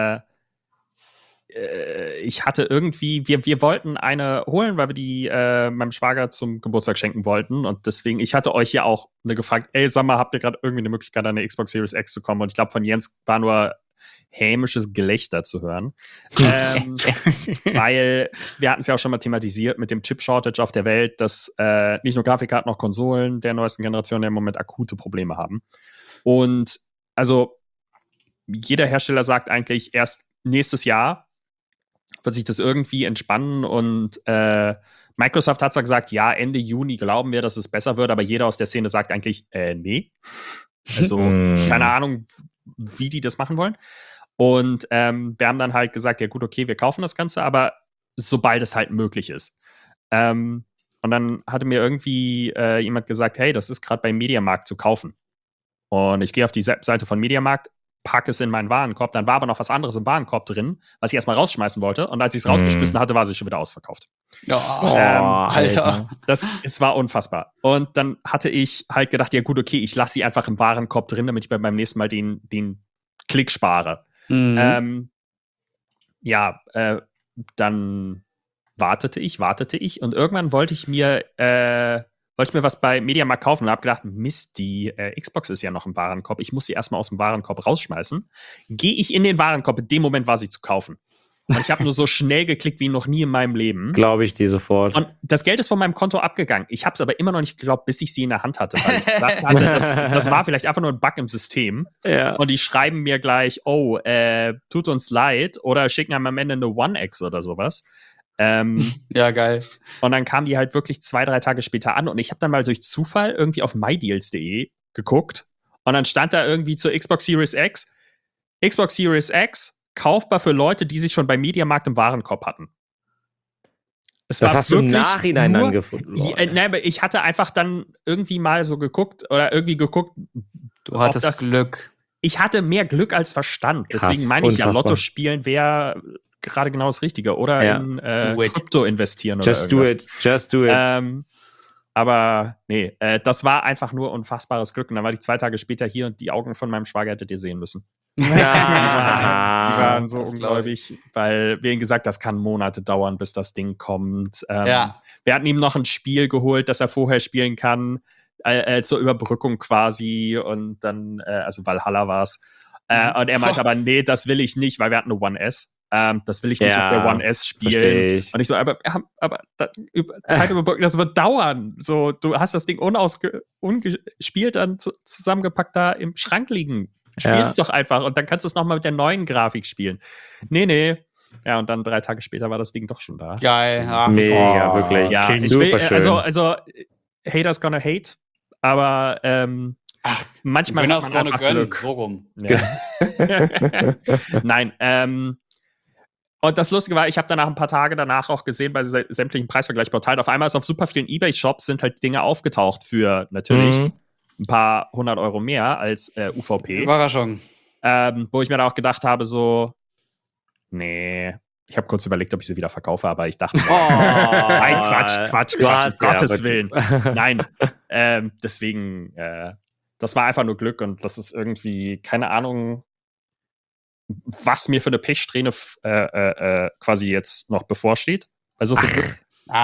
irgendwie, wir wollten eine holen, weil wir die meinem Schwager zum Geburtstag schenken wollten. Und deswegen, ich hatte euch ja auch gefragt, ey, sag mal, habt ihr gerade irgendwie eine Möglichkeit, an eine Xbox Series X zu kommen? Und ich glaube, von Jens war nur hämisches Gelächter zu hören. Weil wir hatten es ja auch schon mal thematisiert mit dem Chip-Shortage auf der Welt, dass nicht nur Grafikkarten, noch Konsolen der neuesten Generation im Moment akute Probleme haben. Und also jeder Hersteller sagt eigentlich, erst nächstes Jahr wird sich das irgendwie entspannen und Microsoft hat zwar gesagt, ja, Ende Juni glauben wir, dass es besser wird, aber jeder aus der Szene sagt eigentlich, nee. Also, keine Ahnung, wie die das machen wollen. Und wir haben dann halt gesagt, ja gut, okay, wir kaufen das Ganze, aber sobald es halt möglich ist. Und dann hatte mir irgendwie jemand gesagt, hey, das ist gerade beim Mediamarkt zu kaufen. Und ich gehe auf die Seite von Mediamarkt, packe es in meinen Warenkorb, dann war aber noch was anderes im Warenkorb drin, was ich erstmal rausschmeißen wollte. Und als ich es rausgeschmissen hatte, war sie schon wieder ausverkauft. Alter. Es war unfassbar. Und dann hatte ich halt gedacht, ja gut, okay, ich lasse sie einfach im Warenkorb drin, damit ich beim nächsten Mal den Klick spare. Dann wartete ich und irgendwann wollte ich mir was bei Mediamarkt kaufen und habe gedacht, Mist, die Xbox ist ja noch im Warenkorb. Ich muss sie erstmal aus dem Warenkorb rausschmeißen. Gehe ich in den Warenkorb, in dem Moment war sie zu kaufen. Und ich habe nur so schnell geklickt wie noch nie in meinem Leben. Glaube ich dir sofort. Und das Geld ist von meinem Konto abgegangen. Ich habe es aber immer noch nicht geglaubt, bis ich sie in der Hand hatte. Weil ich gedacht hatte, das war vielleicht einfach nur ein Bug im System. Ja. Und die schreiben mir gleich, tut uns leid. Oder schicken einem am Ende eine One-X oder sowas. Ja, geil. Und dann kamen die halt wirklich 2-3 Tage später an. Und ich habe dann mal durch Zufall irgendwie auf mydeals.de geguckt. Und dann stand da irgendwie zur Xbox Series X kaufbar für Leute, die sich schon beim Mediamarkt im Warenkorb hatten. Das hast du im Nachhinein dann gefunden. Aber ich hatte einfach dann irgendwie mal so geguckt. Du hattest Glück. Ich hatte mehr Glück als Verstand. Krass, deswegen meine ich unfassbar. ja, Lotto spielen wäre gerade genau das Richtige. Oder in Krypto investieren oder irgendwas. Just do it. Aber nee, das war einfach nur unfassbares Glück. Und dann war ich 2 Tage später hier und die Augen von meinem Schwager hättet ihr sehen müssen. Die waren so ungläubig, weil wir ihm gesagt, das kann Monate dauern, bis das Ding kommt. Wir hatten ihm noch ein Spiel geholt, das er vorher spielen kann, zur Überbrückung quasi. Und dann, also Valhalla war es. Und er meinte aber, nee, das will ich nicht, weil wir hatten eine One S. Das will ich nicht auf der One S spielen. Und ich so, aber Zeit überbrücken, das wird dauern. So, du hast das Ding ungespielt dann zusammengepackt da im Schrank liegen. Spiel's doch einfach und dann kannst du es nochmal mit der neuen Grafik spielen. Nee. Ja, und dann 3 Tage später war das Ding doch schon da. Geil. Mega, wirklich. Ja, super schön. Also, Haters gonna hate, aber manchmal hat man einfach Glück. So rum. Ja. Nein, und das Lustige war, ich habe danach ein paar Tage danach auch gesehen bei sämtlichen Preisvergleichsportalen, auf einmal ist auf super vielen Ebay-Shops sind halt Dinge aufgetaucht für natürlich ein paar 100 Euro mehr als UVP. Überraschung. Wo ich mir da auch gedacht habe, so, nee. Ich habe kurz überlegt, ob ich sie wieder verkaufe, aber ich dachte, nein, Quatsch, um Gottes Willen. Nein, deswegen, das war einfach nur Glück und das ist irgendwie, keine Ahnung, was mir für eine Pechsträhne quasi jetzt noch bevorsteht. Bei so viel Glück.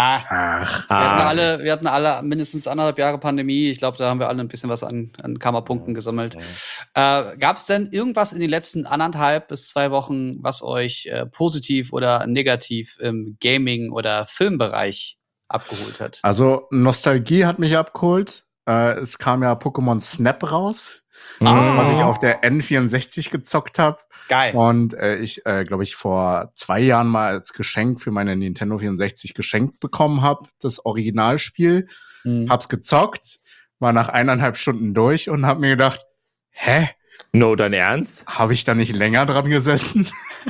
Wir hatten alle mindestens 1,5 Jahre Pandemie. Ich glaube, da haben wir alle ein bisschen was an Karma-Punkten gesammelt. Gab es denn irgendwas in den letzten 1,5 bis 2 Wochen, was euch positiv oder negativ im Gaming- oder Filmbereich abgeholt hat? Also Nostalgie hat mich abgeholt. Es kam ja Pokémon Snap raus. Das, was ich auf der N64 gezockt habe. Geil. Und ich, glaube ich, vor 2 Jahren mal als Geschenk für meine Nintendo 64 geschenkt bekommen habe, das Originalspiel. Hab's gezockt, war nach 1,5 Stunden durch und hab mir gedacht, hä? No, dein Ernst? Habe ich da nicht länger dran gesessen?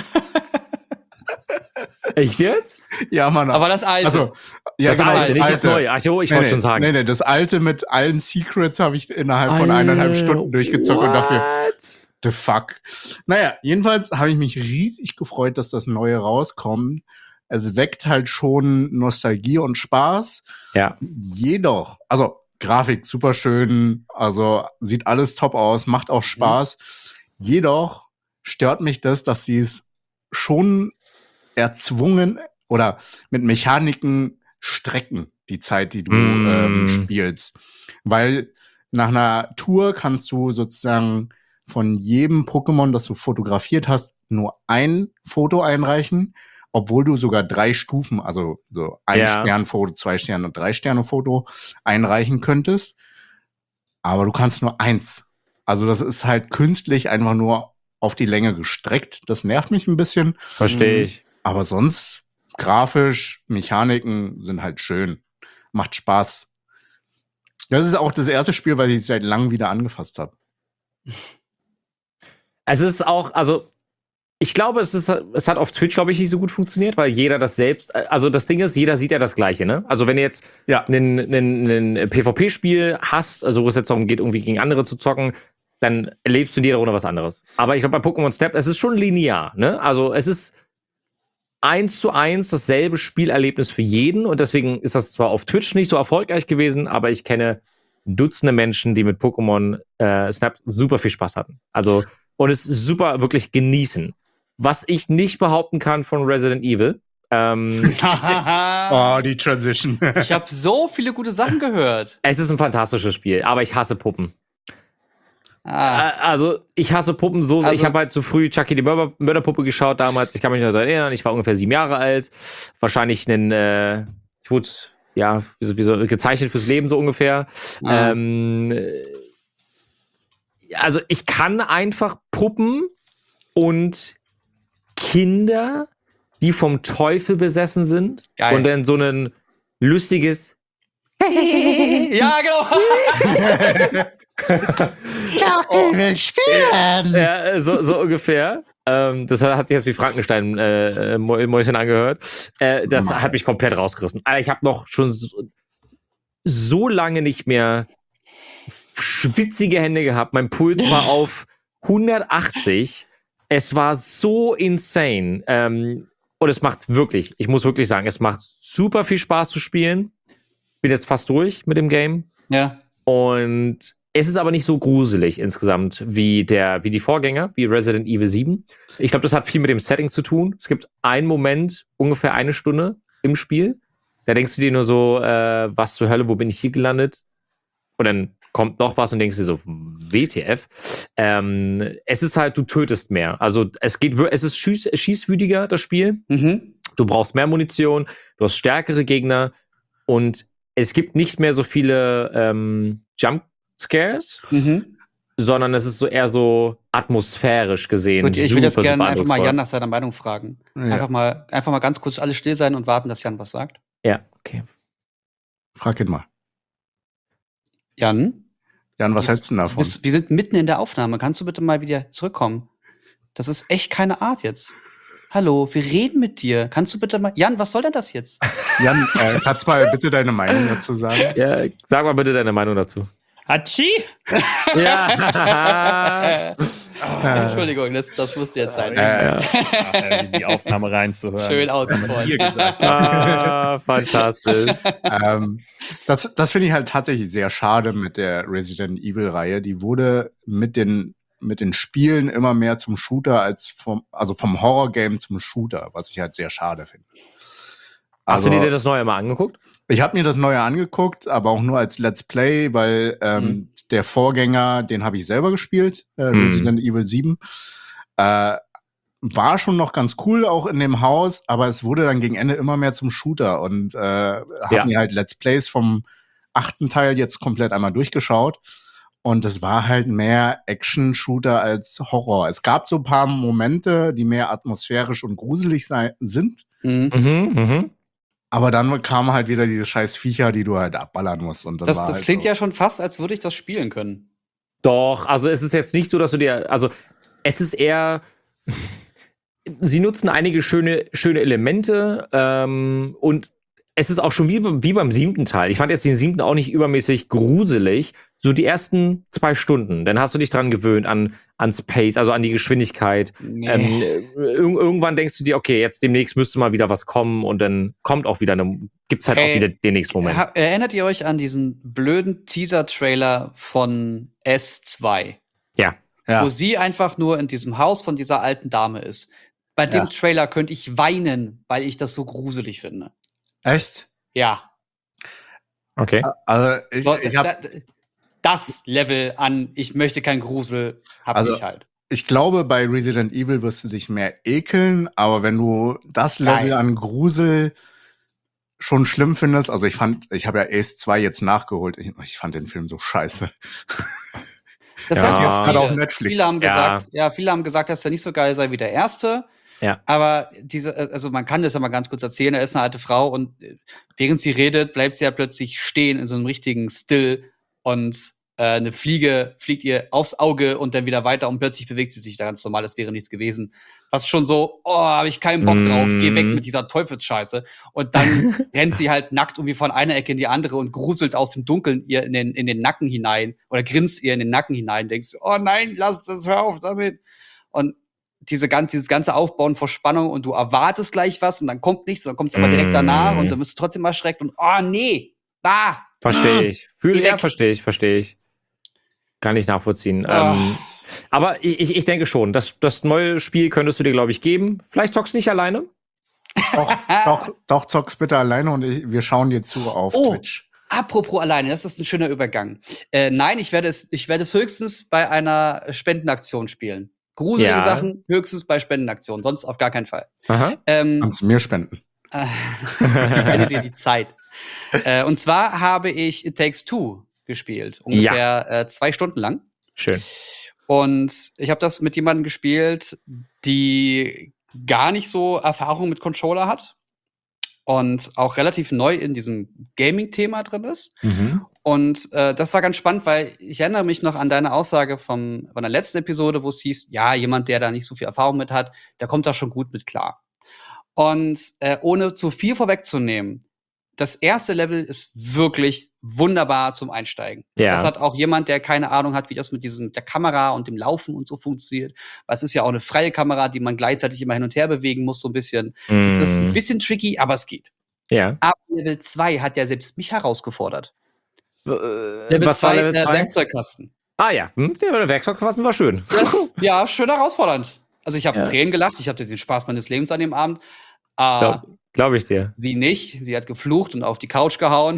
Echt jetzt? Ja, Mann. Aber das alte. Also, ja, das genau, alte, nicht das neue. Ach jo, ich wollte schon sagen. Nee, das alte mit allen Secrets habe ich innerhalb von 1,5 Stunden durchgezockt und dachte, the fuck. Naja, jedenfalls habe ich mich riesig gefreut, dass das Neue rauskommt. Es weckt halt schon Nostalgie und Spaß. Ja. Jedoch, also Grafik super schön, also sieht alles top aus, macht auch Spaß. Jedoch stört mich das, dass sie es schon erzwungen oder mit Mechaniken strecken, die Zeit, die du spielst. Weil nach einer Tour kannst du sozusagen von jedem Pokémon, das du fotografiert hast, nur ein Foto einreichen, obwohl du sogar 3 Stufen, also so 1 Sternfoto, 2 Sterne und 3 Sterne Foto einreichen könntest. Aber du kannst nur 1. Also das ist halt künstlich einfach nur auf die Länge gestreckt. Das nervt mich ein bisschen. Verstehe ich. Aber sonst grafisch, Mechaniken sind halt schön. Macht Spaß. Das ist auch das erste Spiel, was ich seit langem wieder angefasst habe. Es ist auch, also ich glaube, es hat auf Twitch, glaube ich, nicht so gut funktioniert, weil jeder das selbst, also das Ding ist, jeder sieht ja das Gleiche, ne? Also wenn du jetzt ein PvP-Spiel hast, also wo es jetzt darum geht, irgendwie gegen andere zu zocken, dann erlebst du in jeder Runde was anderes. Aber ich glaube, bei Pokémon Snap, es ist schon linear, ne? Also es ist 1:1 dasselbe Spielerlebnis für jeden und deswegen ist das zwar auf Twitch nicht so erfolgreich gewesen, aber ich kenne Dutzende Menschen, die mit Pokémon Snap super viel Spaß hatten. Also, und es super wirklich genießen. Was ich nicht behaupten kann von Resident Evil. Die Transition. Ich habe so viele gute Sachen gehört. Es ist ein fantastisches Spiel, aber ich hasse Puppen. Also, ich hasse Puppen so. Also, ich habe halt zu früh Chucky die Mörderpuppe geschaut damals. Ich kann mich noch daran erinnern, ich war ungefähr 7 Jahre alt. Wahrscheinlich ich wurde, ja, wie so gezeichnet fürs Leben so ungefähr. Also, ich kann einfach Puppen und Kinder, die vom Teufel besessen sind. Geil. Und dann so ein lustiges Ja, genau. will spielen. Ja, so ungefähr. Das hat sich jetzt wie Frankenstein Mäuschen angehört. Das hat mich komplett rausgerissen. Alter, ich habe noch schon so lange nicht mehr schwitzige Hände gehabt. Mein Puls war auf 180. Es war so insane. Und es macht wirklich, ich muss wirklich sagen, es macht super viel Spaß zu spielen. Bin jetzt fast durch mit dem Game. Ja. Und es ist aber nicht so gruselig insgesamt wie die Vorgänger, wie Resident Evil 7. Ich glaube, das hat viel mit dem Setting zu tun. Es gibt einen Moment, ungefähr 1 Stunde im Spiel. Da denkst du dir nur so, was zur Hölle, wo bin ich hier gelandet? Und dann kommt noch was und denkst dir so, WTF. Es ist halt, du tötest mehr. Also es ist schießwütiger, das Spiel. Mhm. Du brauchst mehr Munition, du hast stärkere Gegner und es gibt nicht mehr so viele Jumpscares, sondern es ist so eher so atmosphärisch gesehen. Ich will das super, gerne super einfach mal eindrucksvoll. Jan nach seiner Meinung fragen. Ja. Einfach mal ganz kurz alle still sein und warten, dass Jan was sagt. Ja, okay. Frag ihn mal. Jan? Jan, was hältst du denn davon? Wir sind mitten in der Aufnahme. Kannst du bitte mal wieder zurückkommen? Das ist echt keine Art jetzt. Hallo, wir reden mit dir. Kannst du bitte mal. Jan, was soll denn das jetzt? Jan, kannst du mal bitte deine Meinung dazu sagen? Ja, sag mal bitte deine Meinung dazu. Hatschi? Ja. Entschuldigung, das musste jetzt sein. In die Aufnahme reinzuhören. Schön Was ausgefreut. ihr gesagt habt. Fantastisch. Das finde ich halt tatsächlich sehr schade mit der Resident Evil-Reihe. Die wurde mit den Spielen immer mehr zum Shooter als vom Horror-Game zum Shooter, was ich halt sehr schade finde. Hast du dir das Neue mal angeguckt? Ich habe mir das Neue angeguckt, aber auch nur als Let's Play, weil der Vorgänger, den habe ich selber gespielt, Resident Evil 7. War schon noch ganz cool, auch in dem Haus, aber es wurde dann gegen Ende immer mehr zum Shooter und habe mir halt Let's Plays vom 8. Teil jetzt komplett einmal durchgeschaut. Und es war halt mehr Action-Shooter als Horror. Es gab so ein paar Momente, die mehr atmosphärisch und gruselig sind. Aber dann kamen halt wieder diese scheiß Viecher, die du halt abballern musst. Und Das halt klingt so. ja schon fast, als würde ich das spielen können. Doch, also es ist jetzt nicht so, dass du dir, also es ist eher, sie nutzen einige schöne Elemente und es ist auch schon wie beim 7. Teil. Ich fand jetzt den 7. auch nicht übermäßig gruselig. So die ersten 2 Stunden. Dann hast du dich dran gewöhnt an Space, also an die Geschwindigkeit. Nee. Irgendwann denkst du dir, okay, jetzt demnächst müsste mal wieder was kommen und dann kommt auch wieder gibt's halt auch wieder den nächsten Moment. Erinnert ihr euch an diesen blöden Teaser-Trailer von S2? Ja. Wo sie einfach nur in diesem Haus von dieser alten Dame ist. Bei dem Trailer könnte ich weinen, weil ich das so gruselig finde. Echt? Ja. Okay. Also ich hab, das Level an ich möchte kein Grusel habe ich halt. Ich glaube, bei Resident Evil wirst du dich mehr ekeln, aber wenn du das Level an Grusel schon schlimm findest, also ich habe ja Ace 2 jetzt nachgeholt, ich fand den Film so scheiße. Das Ja. heißt jetzt Gerade auf Netflix. Viele haben gesagt, dass er nicht so geil sei wie der erste. Ja. Aber also man kann das ja mal ganz kurz erzählen, da ist eine alte Frau und während sie redet, bleibt sie ja plötzlich stehen in so einem richtigen Still und eine Fliege fliegt ihr aufs Auge und dann wieder weiter und plötzlich bewegt sie sich da ganz normal, als wäre nichts gewesen. Fast schon so, habe ich keinen Bock drauf, geh weg mit dieser Teufelsscheiße. Und dann rennt sie halt nackt irgendwie von einer Ecke in die andere und gruselt aus dem Dunkeln ihr in den Nacken hinein oder grinst ihr in den Nacken hinein. Denkst du, oh nein, lass das, hör auf damit. Und dieses ganze Aufbauen vor Spannung und du erwartest gleich was und dann kommt nichts und dann kommt es aber direkt danach und dann bist du trotzdem erschreckt und oh nee, Verstehe ich. Verstehe ich. Kann ich nachvollziehen. Aber ich denke schon, das neue Spiel könntest du dir, glaube ich, geben. Vielleicht zockst du nicht alleine. Doch, zock's bitte alleine und wir schauen dir zu auf Twitch. Apropos alleine, das ist ein schöner Übergang. Nein, ich werde es höchstens bei einer Spendenaktion spielen. Gruselige Sachen höchstens bei Spendenaktionen, sonst auf gar keinen Fall. Kannst du mir spenden? Ich spende dir die Zeit. Und zwar habe ich It Takes Two gespielt, ungefähr 2 Stunden lang. Schön. Und ich habe das mit jemandem gespielt, die gar nicht so Erfahrung mit Controller hat und auch relativ neu in diesem Gaming-Thema drin ist. Und das war ganz spannend, weil ich erinnere mich noch an deine Aussage von der letzten Episode, wo es hieß, ja, jemand, der da nicht so viel Erfahrung mit hat, der kommt da schon gut mit klar. Und ohne zu viel vorwegzunehmen, das erste Level ist wirklich wunderbar zum Einsteigen. Ja. Das hat auch jemand, der keine Ahnung hat, wie das mit der Kamera und dem Laufen und so funktioniert. Weil es ist ja auch eine freie Kamera, die man gleichzeitig immer hin und her bewegen muss, so ein bisschen. Ist das ein bisschen tricky, aber es geht. Ja. Aber Level 2 hat ja selbst mich herausgefordert. Level Was war 2, Level 2? Werkzeugkasten. Ah ja, der Werkzeugkasten war schön. Ja, schön herausfordernd. Also ich habe Tränen gelacht, ich hatte den Spaß meines Lebens an dem Abend. Glaube ich dir. Sie nicht. Sie hat geflucht und auf die Couch gehauen.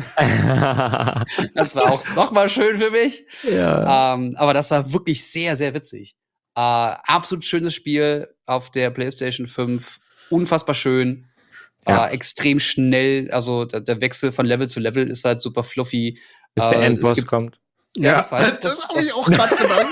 Das war auch noch mal schön für mich. Ja. Aber das war wirklich sehr, sehr witzig. Absolut schönes Spiel auf der PlayStation 5. Unfassbar schön. Extrem schnell. Also der Wechsel von Level zu Level ist halt super fluffy. Bis der Endboss kommt. Ja, das weiß ich. Das habe ich auch gerade gedacht.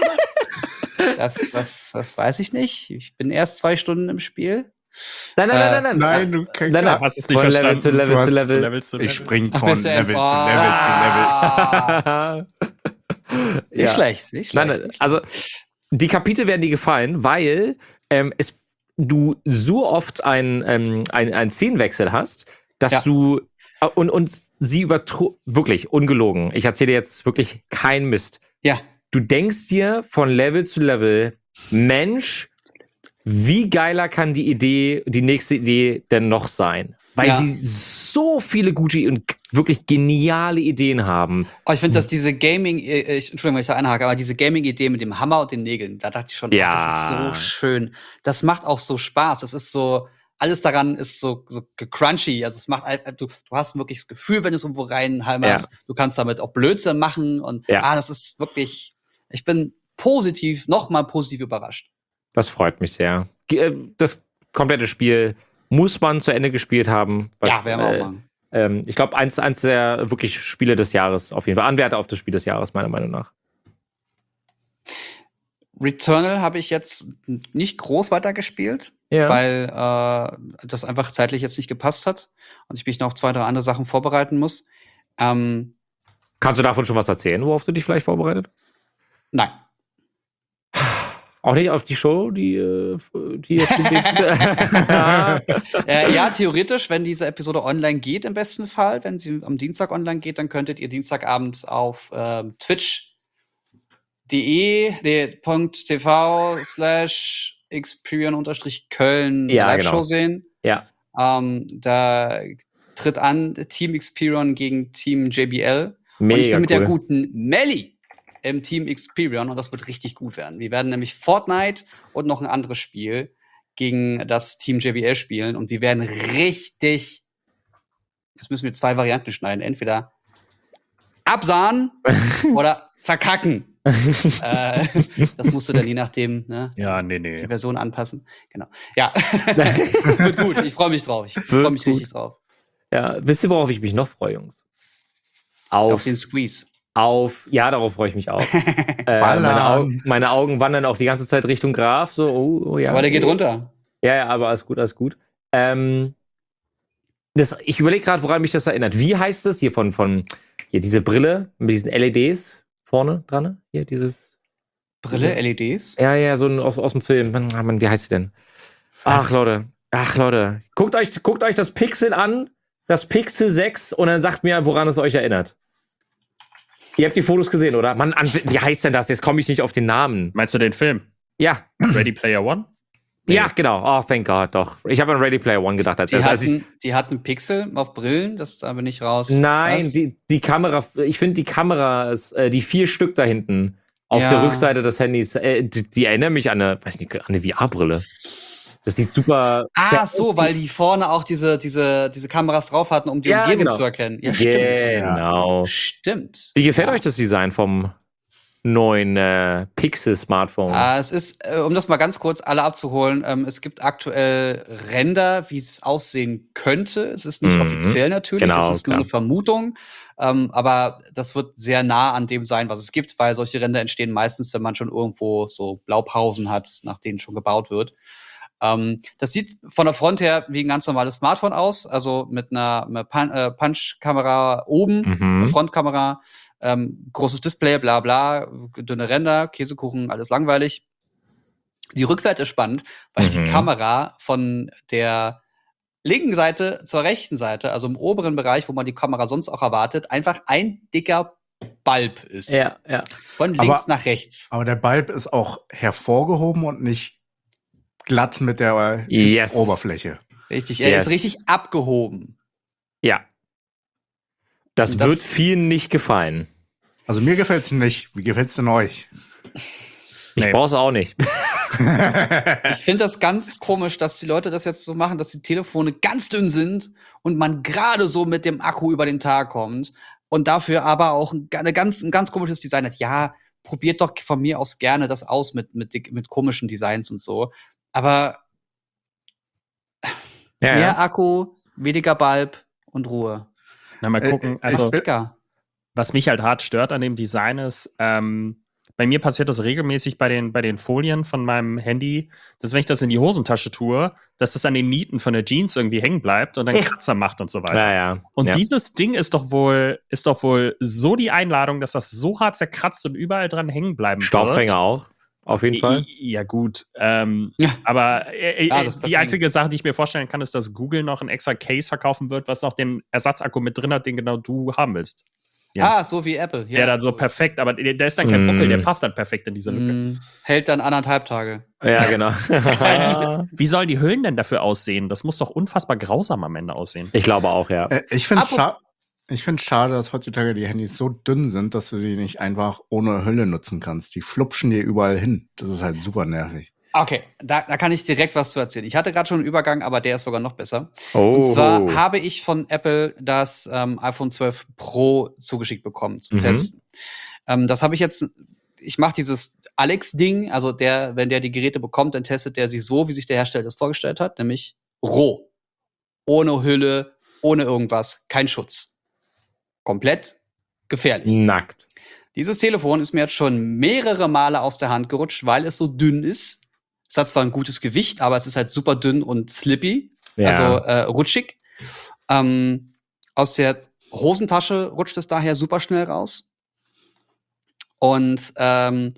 Das weiß ich nicht. Ich bin erst 2 Stunden im Spiel. Nein. Nein, du hast es nicht von verstanden. Level zu Level. Ich spring von Bis der Level zu Endboss. Level. Nicht schlecht. Nein, also die Kapitel werden dir gefallen, weil du so oft einen Szenenwechsel hast, dass du und sie wirklich ungelogen. Ich erzähle dir jetzt wirklich keinen Mist. Ja. Du denkst dir von Level zu Level, Mensch, wie geiler kann die nächste Idee denn noch sein? Weil sie so viele gute und wirklich geniale Ideen haben. Oh, ich finde, dass diese Entschuldigung, wenn ich da einhake, aber diese Gaming-Idee mit dem Hammer und den Nägeln, da dachte ich schon, das ist so schön. Das macht auch so Spaß. Das ist so, alles daran ist so crunchy. Also es macht du hast wirklich das Gefühl, wenn du es irgendwo reinhalmerst, du kannst damit auch Blödsinn machen und das ist wirklich, ich bin nochmal positiv überrascht. Das freut mich sehr. Das komplette Spiel muss man zu Ende gespielt haben. Werden wir auch machen. Ich glaube, eins der wirklich Spiele des Jahres, auf jeden Fall. Anwärter auf das Spiel des Jahres, meiner Meinung nach. Returnal habe ich jetzt nicht groß weitergespielt, weil das einfach zeitlich jetzt nicht gepasst hat und ich mich noch auf 2, 3 andere Sachen vorbereiten muss. Kannst du davon schon was erzählen, worauf du dich vielleicht vorbereitet hast? Nein. Auch nicht auf die Show, die jetzt ja, theoretisch, wenn diese Episode online geht, im besten Fall, wenn sie am Dienstag online geht, dann könntet ihr Dienstagabend auf twitch.tv/Xperion-Köln Live-Show sehen. Ja. Da tritt an Team Xperion gegen Team JBL. Mega und ich bin mit der cool. guten Melli im Team Xperion und das wird richtig gut werden. Wir werden nämlich Fortnite und noch ein anderes Spiel gegen das Team JBL spielen und wir werden richtig, jetzt müssen wir 2 Varianten schneiden, entweder absahnen oder verkacken. Das musst du dann je nachdem die Version anpassen. Genau. Ja, wird gut. Ich freue mich drauf. Ich freue mich richtig drauf. Ja, wisst ihr, worauf ich mich noch freue, Jungs? Auf den Squeeze. Darauf freue ich mich auch. meine Augen wandern auch die ganze Zeit Richtung Graf. So, Aber der geht runter. Ja, aber alles gut, alles gut. Ich überlege gerade, woran mich das erinnert. Wie heißt das hier hier diese Brille mit diesen LEDs vorne dran? Ne? Hier dieses Brille, LEDs? Ja, so aus dem Film. Mann, wie heißt sie denn? Ach Leute. Guckt euch das Pixel an, das Pixel 6 und dann sagt mir, woran es euch erinnert. Ihr habt die Fotos gesehen, oder? Mann, wie heißt denn das? Jetzt komme ich nicht auf den Namen. Meinst du den Film? Ja. Ready Player One? Nee. Ja, genau. Oh, thank God, doch. Ich habe an Ready Player One gedacht. Die hatten Pixel auf Brillen, da bin ich raus. Nein, die Kamera, ich finde die Kameras, die 4 Stück da hinten auf der Rückseite des Handys, die erinnern mich an eine VR-Brille. Das sieht super. So, weil die vorne auch diese Kameras drauf hatten, um die Umgebung zu erkennen. Ja, stimmt. Genau. Stimmt. Wie gefällt euch das Design vom neuen Pixel-Smartphone? Es ist, um das mal ganz kurz alle abzuholen, es gibt aktuell Render, wie es aussehen könnte. Es ist nicht offiziell natürlich, das ist nur eine Vermutung. Aber das wird sehr nah an dem sein, was es gibt, weil solche Render entstehen meistens, wenn man schon irgendwo so Blaupausen hat, nach denen schon gebaut wird. Das sieht von der Front her wie ein ganz normales Smartphone aus, also mit einer Punch-Kamera oben, eine Frontkamera, großes Display, bla bla, dünne Ränder, Käsekuchen, alles langweilig. Die Rückseite ist spannend, weil die Kamera von der linken Seite zur rechten Seite, also im oberen Bereich, wo man die Kamera sonst auch erwartet, einfach ein dicker Bulb ist. Ja. Von links nach rechts. Aber der Bulb ist auch hervorgehoben und nicht glatt mit der Oberfläche. Richtig, er ist richtig abgehoben. Ja. Das wird vielen nicht gefallen. Also mir gefällt's nicht. Wie gefällt's denn euch? Ich brauch's auch nicht. Ich finde das ganz komisch, dass die Leute das jetzt so machen, dass die Telefone ganz dünn sind und man gerade so mit dem Akku über den Tag kommt und dafür aber auch ein ganz komisches Design hat. Ja, probiert doch von mir aus gerne das aus mit komischen Designs und so. Aber mehr Akku, weniger Bulb und Ruhe. Na, mal gucken. Also, was mich halt hart stört an dem Design ist, bei mir passiert das regelmäßig bei den Folien von meinem Handy, dass wenn ich das in die Hosentasche tue, dass das an den Nieten von der Jeans irgendwie hängen bleibt und dann Kratzer macht und so weiter. Ja. Und dieses Ding ist doch wohl so die Einladung, dass das so hart zerkratzt und überall dran hängen bleiben wird. Staubfänger auch, auf jeden Fall. Ja, gut. Aber die einzige Sache, die ich mir vorstellen kann, ist, dass Google noch ein extra Case verkaufen wird, was noch den Ersatzakku mit drin hat, den genau du haben willst. Jens. So wie Apple. Ja, dann so perfekt, aber da ist dann kein Buckel, der passt dann perfekt in diese Lücke. Hält dann 1,5 Tage. Ja, genau. Wie sollen die Hüllen denn dafür aussehen? Das muss doch unfassbar grausam am Ende aussehen. Ich glaube auch, ja. Ich finde es schade, dass heutzutage die Handys so dünn sind, dass du die nicht einfach ohne Hülle nutzen kannst. Die flupschen dir überall hin. Das ist halt super nervig. Okay, da kann ich direkt was zu erzählen. Ich hatte gerade schon einen Übergang, aber der ist sogar noch besser. Und zwar habe ich von Apple das iPhone 12 Pro zugeschickt bekommen zum Testen. Das habe ich jetzt, ich mache dieses Alex-Ding, also wenn der die Geräte bekommt, dann testet der sie so, wie sich der Hersteller das vorgestellt hat, nämlich roh. Ohne Hülle, ohne irgendwas, kein Schutz. Komplett gefährlich. Nackt. Dieses Telefon ist mir jetzt schon mehrere Male aus der Hand gerutscht, weil es so dünn ist. Es hat zwar ein gutes Gewicht, aber es ist halt super dünn und slippy, also rutschig. Aus der Hosentasche rutscht es daher super schnell raus. Und es haben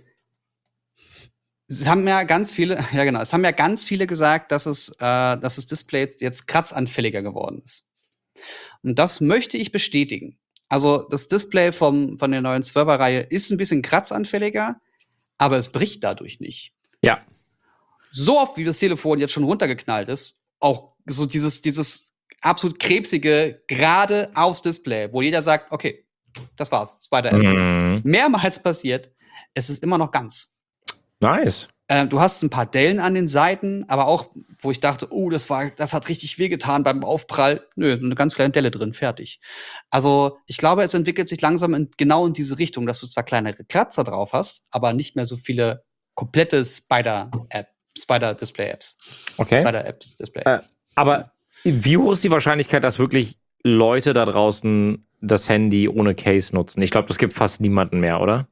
ja ganz viele gesagt, dass das Display jetzt kratzanfälliger geworden ist. Und das möchte ich bestätigen. Also das Display von der neuen 12er-Reihe ist ein bisschen kratzanfälliger, aber es bricht dadurch nicht. Ja. So oft, wie das Telefon jetzt schon runtergeknallt ist, auch so dieses absolut krebsige, gerade aufs Display, wo jeder sagt, okay, das war's, Spider-App. Mehrmals passiert, es ist immer noch ganz. Nice. Du hast ein paar Dellen an den Seiten, aber auch, wo ich dachte, das hat richtig wehgetan beim Aufprall. Nö, eine ganz kleine Delle drin, fertig. Also, ich glaube, es entwickelt sich langsam genau in diese Richtung, dass du zwar kleinere Kratzer drauf hast, aber nicht mehr so viele komplette Spider-Display-Apps. Okay. Spider-Apps-Display. Aber wie hoch ist die Wahrscheinlichkeit, dass wirklich Leute da draußen das Handy ohne Case nutzen? Ich glaube, das gibt fast niemanden mehr, oder?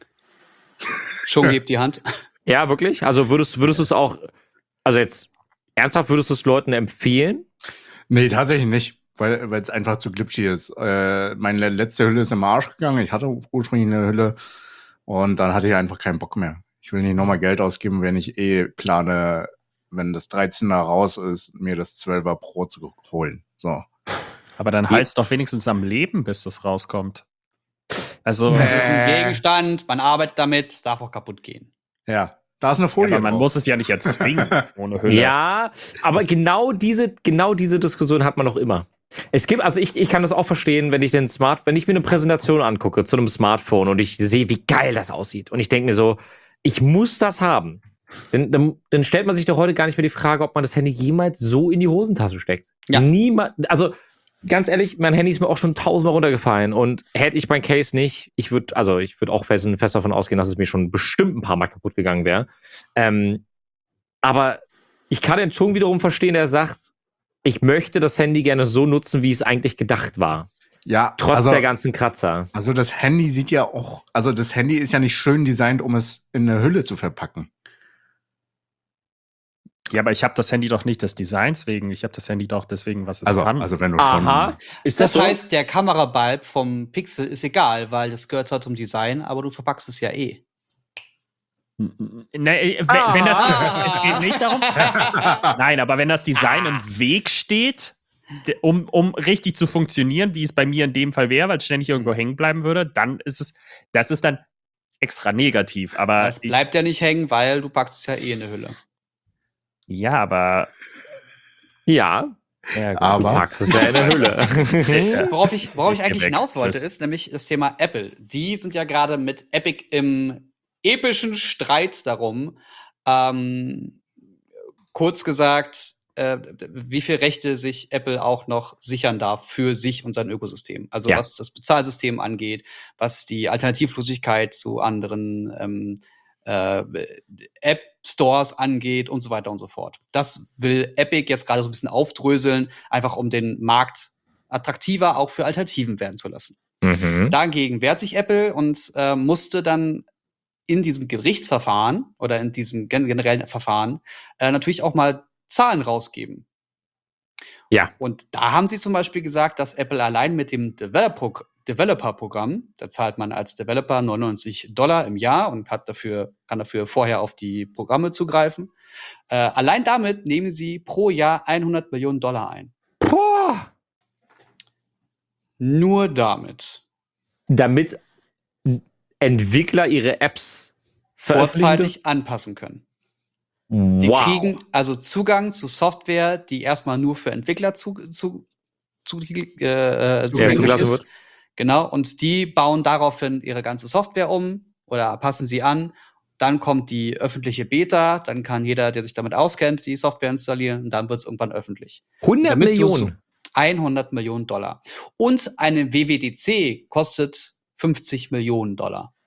Schon gebt die Hand. Ja, wirklich? Also würdest du es auch, also jetzt Ernsthaft würdest du es Leuten empfehlen? Nee, tatsächlich nicht, weil es einfach zu glitschig ist. Meine letzte Hülle ist im Arsch gegangen. Ich hatte ursprünglich eine Hülle und dann hatte ich einfach keinen Bock mehr. Ich will nicht nochmal Geld ausgeben, wenn ich plane, wenn das 13er raus ist, mir das 12er Pro zu holen. So. Aber dann halt's doch wenigstens am Leben, bis das rauskommt. Also, Das ist ein Gegenstand, man arbeitet damit, es darf auch kaputt gehen. Ja, da ist eine Folie. aber man drauf. muss es ja nicht erzwingen ohne Hülle. Ja, aber genau diese Diskussion hat man noch immer. Es gibt, also ich kann das auch verstehen, wenn ich mir eine Präsentation angucke zu einem Smartphone und ich sehe, wie geil das aussieht. Und ich denke mir so, ich muss das haben. Dann stellt man sich doch heute gar nicht mehr die Frage, ob man das Handy jemals so in die Hosentasche steckt. Ja. Niemand, also ganz ehrlich, mein Handy ist mir auch schon 1000-mal runtergefallen und hätte ich mein Case nicht, ich würde auch fest davon ausgehen, dass es mir schon bestimmt ein paar Mal kaputt gegangen wäre. Aber ich kann den schon wiederum verstehen, der sagt, ich möchte das Handy gerne so nutzen, wie es eigentlich gedacht war. Ja, Trotz der ganzen Kratzer. Also das Handy sieht ja auch, also das Handy ist ja nicht schön designt, um es in eine Hülle zu verpacken. Ja, aber ich habe das Handy doch nicht des Designs wegen. Ich habe das Handy doch deswegen, was es Also, kann. also wenn du Aha. Ist Das so? heißt, der Kamerabulb vom Pixel ist egal, weil das gehört zwar zum Design, aber du verpackst es ja eh. Nee, wenn das, es geht nicht darum. Nein, aber wenn das Design im Weg steht, um richtig zu funktionieren, wie es bei mir in dem Fall wäre, weil es ständig irgendwo hängen bleiben würde, dann ist das ist dann extra negativ. Aber Es bleibt ja nicht hängen, weil du packst es ja eh in eine Hülle. ja, aber Ja, ja, gut. Aber- du packst es ja in der Hülle. Worauf ich eigentlich weg, hinaus wollte, Chris. ist nämlich das Thema Apple. Die sind ja gerade mit Epic im epischen Streit darum, kurz gesagt, wie viel Rechte sich Apple auch noch sichern darf für sich und sein Ökosystem. Also Ja. was das Bezahlsystem angeht, was die Alternativlosigkeit zu anderen App-Stores angeht und so weiter und so fort. Das will Epic jetzt gerade so ein bisschen aufdröseln, einfach um den Markt attraktiver auch für Alternativen werden zu lassen. Mhm. Dagegen wehrt sich Apple und musste dann in diesem Gerichtsverfahren oder in diesem generellen Verfahren natürlich auch mal Zahlen rausgeben. Ja. Und da haben sie zum Beispiel gesagt, dass Apple allein mit dem Developer-Programm, da zahlt man als Developer $99 im Jahr und kann dafür vorher auf die Programme zugreifen. Allein damit nehmen sie pro Jahr $100 Millionen ein. Boah. Nur damit. Damit Entwickler ihre Apps veröffentlichen Vorzeitig anpassen können. dürfen? Die Wow. kriegen also Zugang zu Software, die erstmal nur für Entwickler zugänglich zugelassen ist. wird. Genau, und die bauen daraufhin ihre ganze Software um oder passen sie an. Dann kommt die öffentliche Beta, dann kann jeder, der sich damit auskennt, die Software installieren und dann wird es irgendwann öffentlich. 100 Damit du Millionen. $100 Millionen. Und eine WWDC kostet $50 Millionen.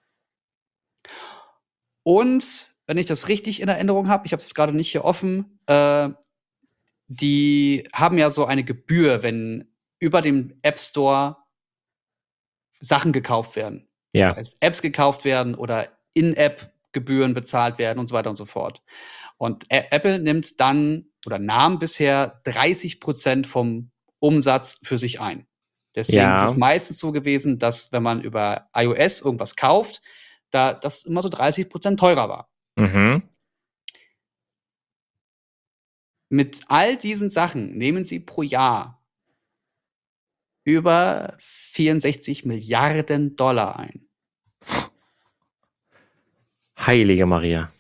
Und wenn ich das richtig in Erinnerung habe, ich habe es gerade nicht hier offen, die haben ja so eine Gebühr, wenn über dem App Store Sachen gekauft werden. Ja. Das heißt, Apps gekauft werden oder In-App-Gebühren bezahlt werden und so weiter und so fort. Und Apple nimmt dann oder nahm bisher 30% vom Umsatz für sich ein. Deswegen Ja. ist es meistens so gewesen, dass wenn man über iOS irgendwas kauft, da das immer so 30% teurer war. Mhm. Mit all diesen Sachen nehmen sie pro Jahr über $64 Milliarden ein. Heilige Maria.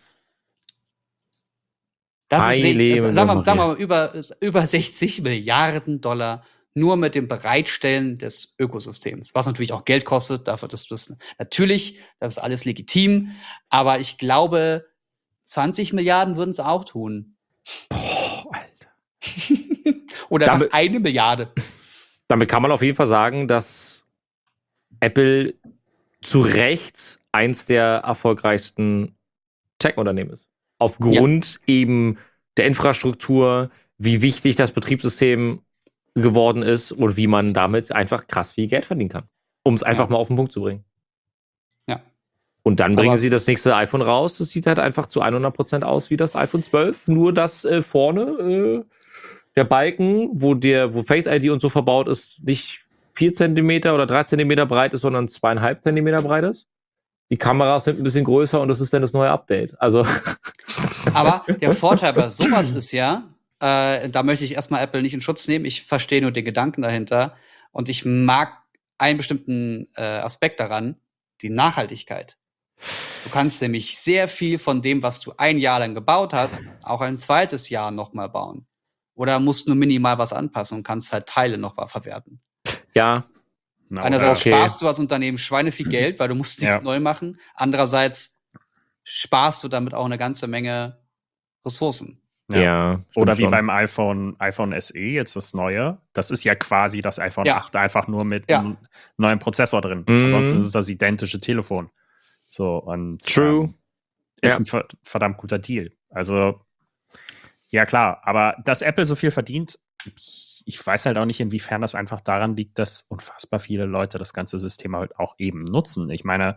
Das ist Heilige richtig. Sagen wir Maria. mal über $60 Milliarden nur mit dem Bereitstellen des Ökosystems. Was natürlich auch Geld kostet, dafür das wissen. Natürlich, das ist alles legitim, aber ich glaube, 20 Milliarden würden es auch tun. Boah, Alter. Oder Damit- einfach 1 Milliarde. Damit kann man auf jeden Fall sagen, dass Apple zu Recht eins der erfolgreichsten Tech-Unternehmen ist. Aufgrund eben der Infrastruktur, wie wichtig das Betriebssystem geworden ist und wie man damit einfach krass viel Geld verdienen kann. Um es einfach Ja. mal auf den Punkt zu bringen. Ja. Und dann Aber bringen es sie das ist- nächste iPhone raus. Das sieht halt einfach zu 100% aus wie das iPhone 12. Nur, dass vorne der Balken, wo Face ID und so verbaut ist, nicht 4 Zentimeter oder 3 Zentimeter breit ist, sondern 2,5 Zentimeter breit ist. Die Kameras sind ein bisschen größer und das ist dann das neue Update. Also, Aber der Vorteil bei sowas ist ja, da möchte ich erstmal Apple nicht in Schutz nehmen. Ich verstehe nur den Gedanken dahinter. Und ich mag einen bestimmten Aspekt daran, die Nachhaltigkeit. Du kannst nämlich sehr viel von dem, was du ein Jahr lang gebaut hast, auch ein zweites Jahr nochmal bauen. Oder musst nur minimal was anpassen und kannst halt Teile nochmal verwerten. ja, Na, Einerseits oder- Okay. sparst du als Unternehmen Schweine viel Geld, weil du musst nichts Ja. neu machen. Andererseits sparst du damit auch eine ganze Menge Ressourcen. ja. Oder stimmt wie schon. beim iPhone SE, jetzt das neue. Das ist ja quasi das iPhone Ja. 8, einfach nur mit Ja. einem neuen Prozessor drin. Mhm. Ansonsten ist es das identische Telefon. So, und True. ist Ja. ein verdammt guter Deal. Also, ja klar, aber dass Apple so viel verdient, ich weiß halt auch nicht, inwiefern das einfach daran liegt, dass unfassbar viele Leute das ganze System halt auch eben nutzen. Ich meine,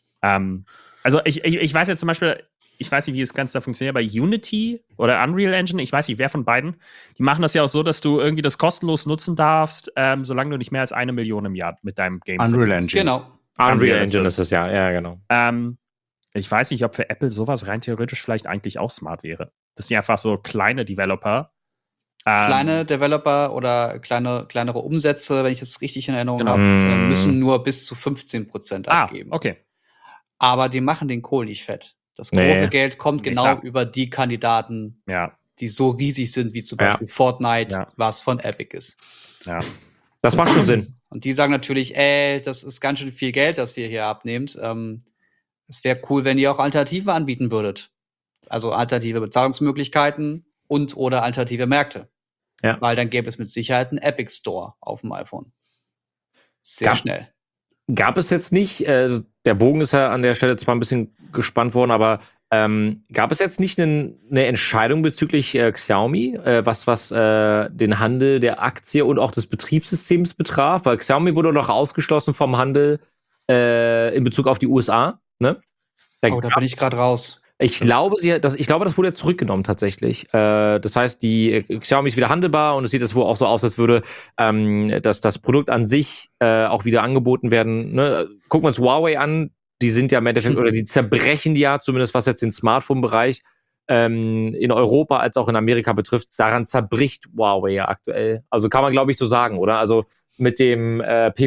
also ich weiß ja zum Beispiel, ich weiß nicht, wie das Ganze da funktioniert, bei Unity oder Unreal Engine, ich weiß nicht, wer von beiden, die machen das ja auch so, dass du irgendwie das kostenlos nutzen darfst, solange du nicht mehr als 1 Million im Jahr mit deinem Game Unreal verdienst. Engine. Genau. Unreal Unreal ist Engine das. ist es ja, genau. Ich weiß nicht, ob für Apple sowas rein theoretisch vielleicht eigentlich auch smart wäre. Das sind einfach so kleine Developer. Kleine Developer oder kleinere Umsätze, wenn ich das richtig in Erinnerung Genau. habe, Mm. müssen nur bis zu 15% abgeben. Okay. Aber die machen den Kohl nicht fett. Das Nee. große Geld kommt Nee, genau klar. über die Kandidaten, Ja, die so riesig sind, wie zum Ja. Beispiel Fortnite, Ja. was von Epic ist. ja. Das macht schon Sinn. Und die sagen natürlich, das ist ganz schön viel Geld, das ihr hier abnehmt. Es wäre cool, wenn ihr auch Alternative anbieten würdet. Also alternative Bezahlungsmöglichkeiten und oder alternative Märkte. Ja. Weil dann gäbe es mit Sicherheit einen Epic Store auf dem iPhone. Sehr Gab- schnell. Gab es jetzt nicht, der Bogen ist ja an der Stelle zwar ein bisschen gespannt worden, aber gab es jetzt nicht eine Entscheidung bezüglich Xiaomi, was den Handel der Aktie und auch des Betriebssystems betraf? Weil Xiaomi wurde doch ausgeschlossen vom Handel in Bezug auf die USA. Ne? Da bin ich gerade raus. Ich glaube, das wurde jetzt zurückgenommen tatsächlich. Das heißt, die Xiaomi ist wieder handelbar und es sieht jetzt wohl auch so aus, als würde das Produkt an sich auch wieder angeboten werden. Ne? Gucken wir uns Huawei an. Die sind ja im Endeffekt, oder die zerbrechen ja, zumindest was jetzt den Smartphone-Bereich in Europa als auch in Amerika betrifft. Daran zerbricht Huawei ja aktuell. Also kann man, glaube ich, so sagen, oder? Also mit dem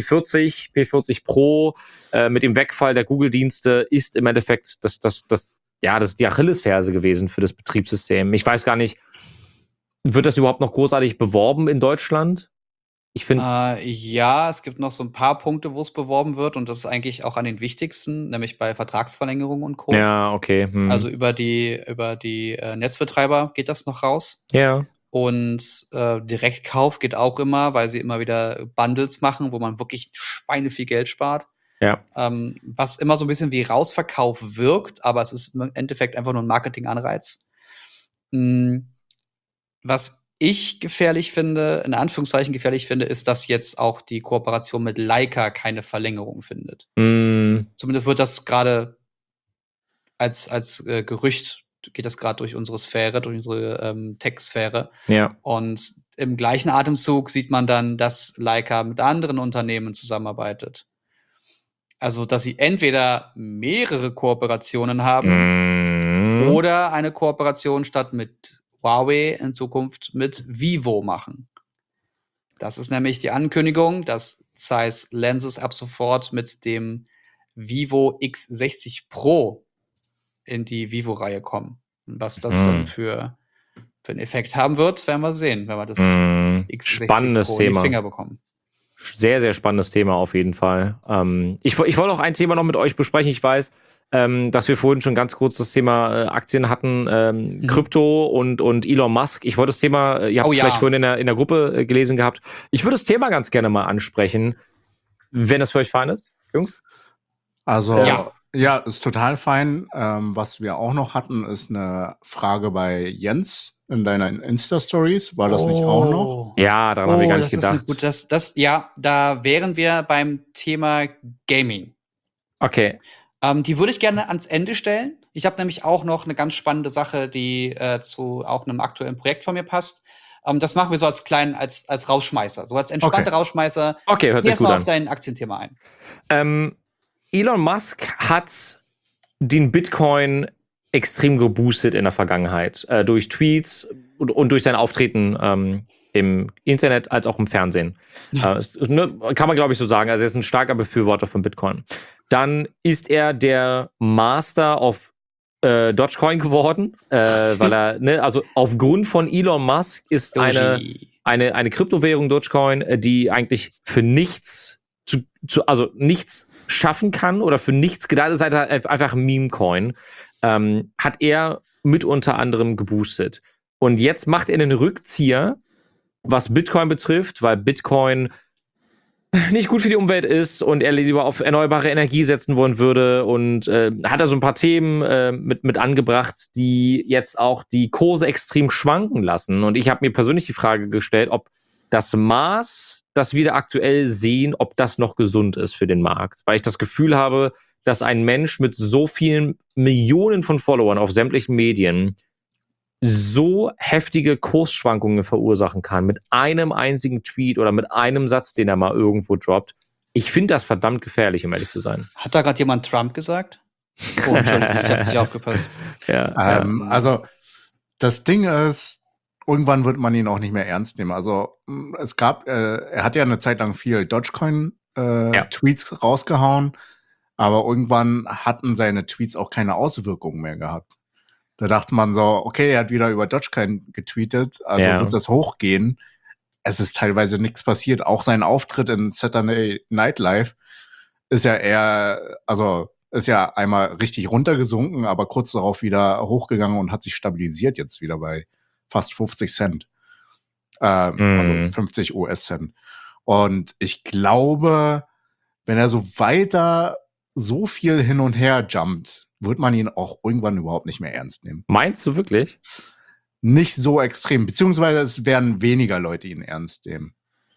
P40 Pro, mit dem Wegfall der Google-Dienste ist im Endeffekt das ist die Achillesferse gewesen für das Betriebssystem. Ich weiß gar nicht, wird das überhaupt noch großartig beworben in Deutschland? Ich finde, Ja, es gibt noch so ein paar Punkte, wo es beworben wird und das ist eigentlich auch an den wichtigsten, nämlich bei Vertragsverlängerung und Co. ja, okay. Also über die Netzbetreiber geht das noch raus. Ja. Und Direktkauf geht auch immer, weil sie immer wieder Bundles machen, wo man wirklich Schweine viel Geld spart. Ja. Was immer so ein bisschen wie Rausverkauf wirkt, aber es ist im Endeffekt einfach nur ein Marketinganreiz. Was ich gefährlich finde, in Anführungszeichen gefährlich finde, ist, dass jetzt auch die Kooperation mit Leica keine Verlängerung findet. Zumindest wird das gerade als Gerücht, geht das gerade durch unsere Sphäre, durch unsere Tech-Sphäre. Ja. Und im gleichen Atemzug sieht man dann, dass Leica mit anderen Unternehmen zusammenarbeitet. Also, dass sie entweder mehrere Kooperationen haben oder eine Kooperation statt mit Huawei in Zukunft mit Vivo machen. Das ist nämlich die Ankündigung, dass Zeiss Lenses ab sofort mit dem Vivo X60 Pro in die Vivo-Reihe kommen. Und was das dann für einen Effekt haben wird, werden wir sehen, wenn wir das X60 Spannendes Pro in Thema. die Finger bekommen. Sehr, sehr spannendes Thema auf jeden Fall. Ich wollte auch ein Thema noch mit euch besprechen. Ich weiß, dass wir vorhin schon ganz kurz das Thema Aktien hatten, Krypto und Elon Musk. Ich wollte das Thema, ihr habt es vielleicht vorhin in der Gruppe gelesen gehabt. Ich würde das Thema ganz gerne mal ansprechen, wenn das für euch fein ist, Jungs. Also, ja, ist total fein. Was wir auch noch hatten, ist eine Frage bei Jens in deinen Insta-Stories. War das nicht auch noch? Ja, daran habe ich gar nicht gedacht. Da wären wir beim Thema Gaming. Okay. Die würde ich gerne ans Ende stellen. Ich habe nämlich auch noch eine ganz spannende Sache, die zu auch einem aktuellen Projekt von mir passt. Das machen wir so als Rausschmeißer, so als entspannter Rausschmeißer. Okay, hört Geh sich gut erstmal an. auf dein Aktienthema ein. Elon Musk hat den Bitcoin extrem geboostet in der Vergangenheit. Durch Tweets und durch sein Auftreten im Internet als auch im Fernsehen. Kann man, glaube ich, so sagen. Also er ist ein starker Befürworter von Bitcoin. Dann ist er der Master of Dogecoin geworden, weil er, also aufgrund von Elon Musk ist eine Kryptowährung Dogecoin, die eigentlich für nichts also nichts schaffen kann oder für nichts gedacht ist, halt einfach ein Meme-Coin, hat er mit unter anderem geboostet. Und jetzt macht er einen Rückzieher, was Bitcoin betrifft, weil Bitcoin nicht gut für die Umwelt ist und er lieber auf erneuerbare Energie setzen wollen würde und hat da so ein paar Themen mit angebracht, die jetzt auch die Kurse extrem schwanken lassen. Und ich habe mir persönlich die Frage gestellt, ob das Maß, das wir da aktuell sehen, ob das noch gesund ist für den Markt. Weil ich das Gefühl habe, dass ein Mensch mit so vielen Millionen von Followern auf sämtlichen Medien so heftige Kursschwankungen verursachen kann mit einem einzigen Tweet oder mit einem Satz, den er mal irgendwo droppt. Ich finde das verdammt gefährlich, um ehrlich zu sein. Hat da gerade jemand Trump gesagt? Oh, Entschuldigung, ich habe nicht aufgepasst. Also das Ding ist, irgendwann wird man ihn auch nicht mehr ernst nehmen. Also es gab, er hat ja eine Zeit lang viel Dogecoin-Tweets rausgehauen, aber irgendwann hatten seine Tweets auch keine Auswirkungen mehr gehabt. Da dachte man so, okay, er hat wieder über Dogecoin getweetet, also wird das hochgehen. Es ist teilweise nichts passiert. Auch sein Auftritt in Saturday Night Live ist ja ist ja einmal richtig runtergesunken, aber kurz darauf wieder hochgegangen und hat sich stabilisiert jetzt wieder bei fast 50 Cent. Also 50 US-Cent. Und ich glaube, wenn er so weiter so viel hin und her jumpt, wird man ihn auch irgendwann überhaupt nicht mehr ernst nehmen. Meinst du wirklich? Nicht so extrem, beziehungsweise es werden weniger Leute ihn ernst nehmen.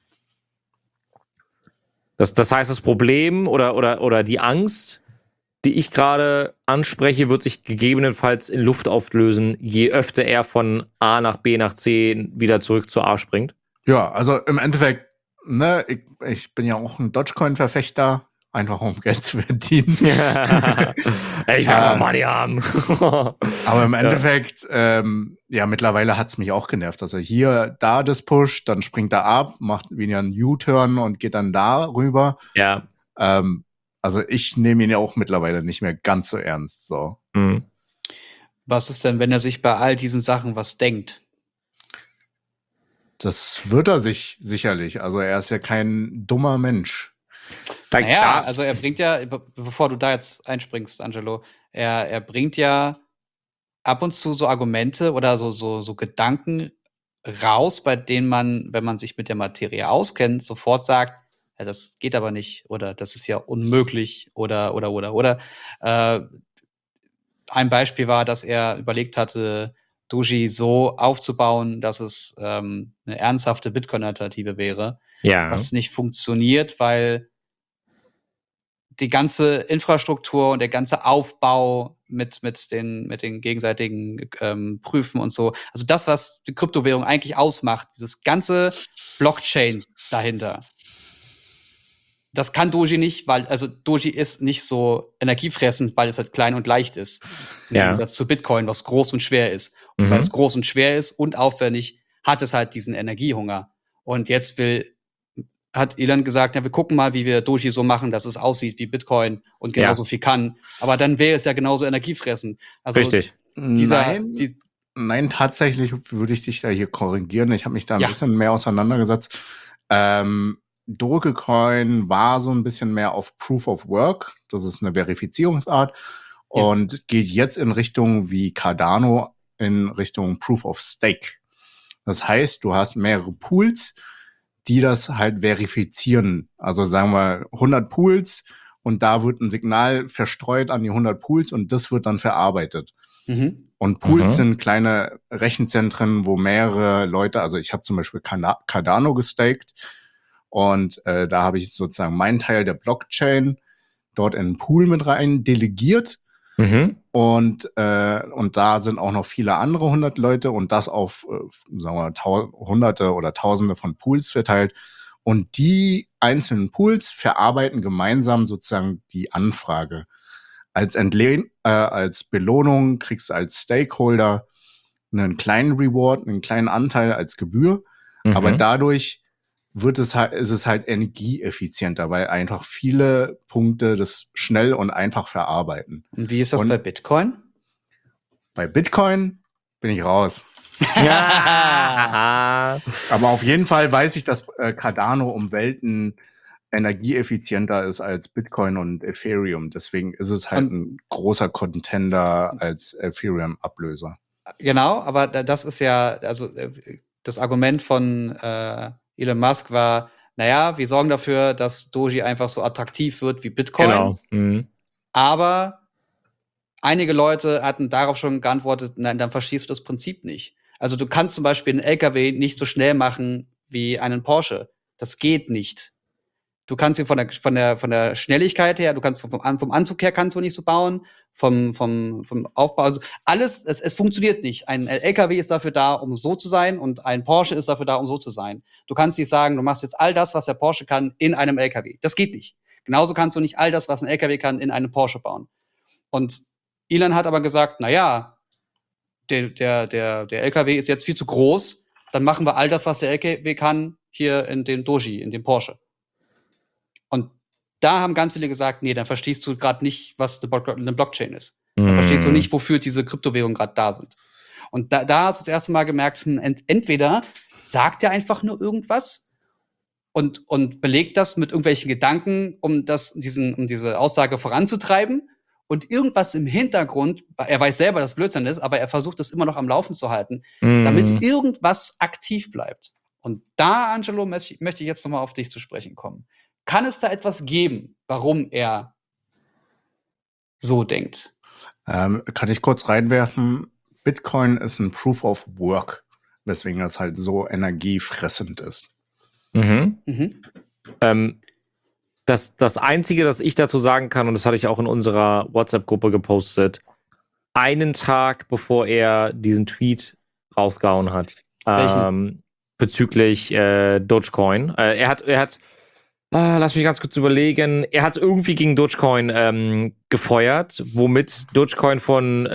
Das heißt, das Problem oder die Angst, die ich gerade anspreche, wird sich gegebenenfalls in Luft auflösen, je öfter er von A nach B nach C wieder zurück zu A springt. Ja, also im Endeffekt, ne, ich bin ja auch ein Dogecoin-Verfechter, einfach um Geld zu verdienen. Ich will einfach Money haben. Aber im Endeffekt, mittlerweile hat's mich auch genervt. Also hier, da das Push, dann springt er ab, macht wieder einen U-Turn und geht dann da rüber. Ja. Also ich nehme ihn ja auch mittlerweile nicht mehr ganz so ernst. So. Mhm. Was ist denn, wenn er sich bei all diesen Sachen was denkt? Das wird er sich sicherlich. Also er ist ja kein dummer Mensch. Naja, also er bringt ja, bevor du da jetzt einspringst, Angelo, er bringt ja ab und zu so Argumente oder so Gedanken raus, bei denen man, wenn man sich mit der Materie auskennt, sofort sagt, ja, das geht aber nicht oder das ist ja unmöglich oder. Ein Beispiel war, dass er überlegt hatte, Doji so aufzubauen, dass es eine ernsthafte Bitcoin-Alternative wäre. Ja. Was nicht funktioniert, weil die ganze Infrastruktur und der ganze Aufbau mit den gegenseitigen Prüfen und so, also das, was die Kryptowährung eigentlich ausmacht, dieses ganze Blockchain dahinter, das kann Doji nicht, weil, also Doji ist nicht so energiefressend, weil es halt klein und leicht ist. Im Gegensatz zu Bitcoin, was groß und schwer ist. Und weil es groß und schwer ist und aufwendig, hat es halt diesen Energiehunger. Und jetzt hat Elon gesagt, ja, wir gucken mal, wie wir Doji so machen, dass es aussieht wie Bitcoin und genauso viel kann. Aber dann wäre es ja genauso energiefressend. Also richtig. Nein, tatsächlich würde ich dich da hier korrigieren. Ich habe mich da ein bisschen mehr auseinandergesetzt. Dogecoin war so ein bisschen mehr auf Proof of Work. Das ist eine Verifizierungsart. Und geht jetzt in Richtung wie Cardano in Richtung Proof of Stake. Das heißt, du hast mehrere Pools, die das halt verifizieren. Also sagen wir 100 Pools und da wird ein Signal verstreut an die 100 Pools und das wird dann verarbeitet. Und Pools sind kleine Rechenzentren, wo mehrere Leute, also ich habe zum Beispiel Cardano gestaked und da habe ich sozusagen meinen Teil der Blockchain, dort in einen Pool mit rein delegiert. Und da sind auch noch viele andere 100 Leute und das auf, sagen wir, Hunderte oder Tausende von Pools verteilt. Und die einzelnen Pools verarbeiten gemeinsam sozusagen die Anfrage. Als Belohnung kriegst du als Stakeholder einen kleinen Reward, einen kleinen Anteil als Gebühr. Aber dadurch ist es halt energieeffizienter, weil einfach viele Punkte das schnell und einfach verarbeiten. Und wie ist das bei Bitcoin? Bei Bitcoin bin ich raus. Ja. Aber auf jeden Fall weiß ich, dass Cardano um Welten energieeffizienter ist als Bitcoin und Ethereum. Deswegen ist es halt ein großer Contender als Ethereum-Ablöser. Genau, aber das ist ja, also das Argument von Elon Musk war, naja, wir sorgen dafür, dass Doji einfach so attraktiv wird wie Bitcoin. Genau. Aber einige Leute hatten darauf schon geantwortet, nein, dann verstehst du das Prinzip nicht. Also du kannst zum Beispiel einen LKW nicht so schnell machen wie einen Porsche. Das geht nicht. Du kannst ihn von der Schnelligkeit her, du kannst vom Anzug her kannst du nicht so bauen, vom Aufbau, also alles, es funktioniert nicht. Ein LKW ist dafür da, um so zu sein, und ein Porsche ist dafür da, um so zu sein. Du kannst nicht sagen, du machst jetzt all das, was der Porsche kann, in einem LKW. Das geht nicht. Genauso kannst du nicht all das, was ein LKW kann, in einem Porsche bauen. Und Elon hat aber gesagt, na ja, der LKW ist jetzt viel zu groß, dann machen wir all das, was der LKW kann, hier in dem Doji, in dem Porsche. Und da haben ganz viele gesagt, nee, dann verstehst du gerade nicht, was eine Blockchain ist. Dann verstehst du nicht, wofür diese Kryptowährungen gerade da sind. Und da hast du das erste Mal gemerkt, entweder sagt er einfach nur irgendwas und belegt das mit irgendwelchen Gedanken, um diese Aussage voranzutreiben, und irgendwas im Hintergrund, er weiß selber, dass Blödsinn ist, aber er versucht es immer noch am Laufen zu halten, damit irgendwas aktiv bleibt. Und da, Angelo, möchte ich jetzt noch mal auf dich zu sprechen kommen. Kann es da etwas geben, warum er so denkt? Kann ich kurz reinwerfen? Bitcoin ist ein Proof of Work, weswegen das halt so energiefressend ist. Das Einzige, das ich dazu sagen kann, und das hatte ich auch in unserer WhatsApp-Gruppe gepostet, einen Tag bevor er diesen Tweet rausgehauen hat, bezüglich Dogecoin. Er hat lass mich ganz kurz überlegen. Er hat irgendwie gegen Dogecoin gefeuert, womit Dogecoin von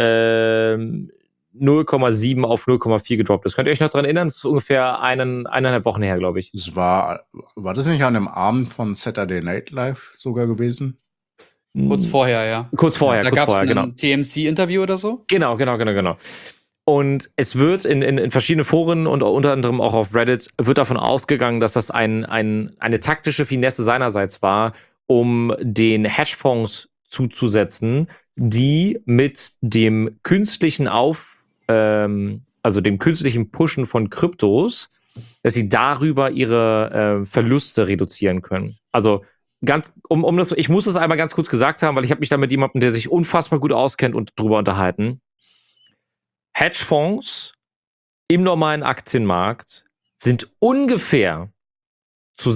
0,7 auf 0,4 gedroppt ist. Könnt ihr euch noch daran erinnern? Das ist ungefähr 1,5 Wochen her, glaube ich. War das nicht an einem Abend von Saturday Night Live sogar gewesen? Kurz vorher, ja. Kurz vorher, da gab es ein genau. TMC-Interview oder so? Genau. Und es wird in verschiedenen Foren und unter anderem auch auf Reddit wird davon ausgegangen, dass das eine taktische Finesse seinerseits war, um den Hedgefonds zuzusetzen, die mit dem künstlichen also dem künstlichen Pushen von Kryptos, dass sie darüber ihre Verluste reduzieren können. Also ich muss das einmal ganz kurz gesagt haben, weil ich habe mich da mit jemandem, der sich unfassbar gut auskennt, und drüber unterhalten. Hedgefonds im normalen Aktienmarkt sind ungefähr zu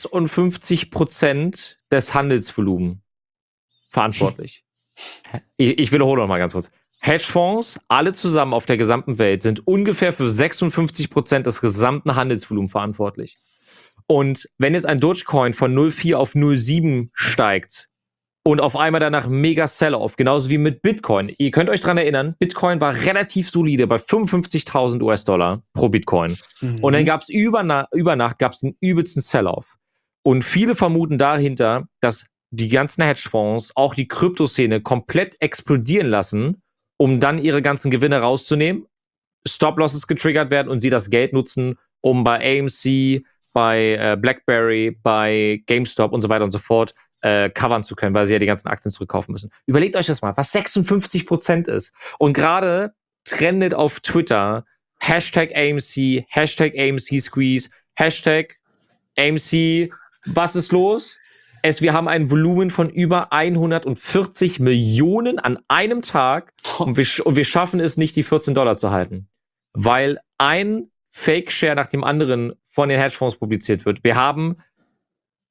56% des Handelsvolumens verantwortlich. Ich wiederhole noch mal ganz kurz. Hedgefonds, alle zusammen auf der gesamten Welt, sind ungefähr für 56% des gesamten Handelsvolumens verantwortlich. Und wenn jetzt ein Dogecoin von 0,4 auf 0,7 steigt und auf einmal danach mega Sell-off, genauso wie mit Bitcoin. Ihr könnt euch dran erinnern, Bitcoin war relativ solide bei 55.000 US-Dollar pro Bitcoin. Und dann gab es über Nacht den übelsten Sell-off. Und viele vermuten dahinter, dass die ganzen Hedgefonds auch die Kryptoszene komplett explodieren lassen, um dann ihre ganzen Gewinne rauszunehmen, Stop-Losses getriggert werden und sie das Geld nutzen, um bei AMC, bei BlackBerry, bei GameStop und so weiter und so fort covern zu können, weil sie ja die ganzen Aktien zurückkaufen müssen. Überlegt euch das mal, was 56% ist. Und gerade trendet auf Twitter #AMC, #AMC-Squeeze, #AMC, was ist los? Wir haben ein Volumen von über 140 Millionen an einem Tag und wir schaffen es nicht, die $14 zu halten. Weil ein Fake-Share nach dem anderen von den Hedgefonds publiziert wird. Wir haben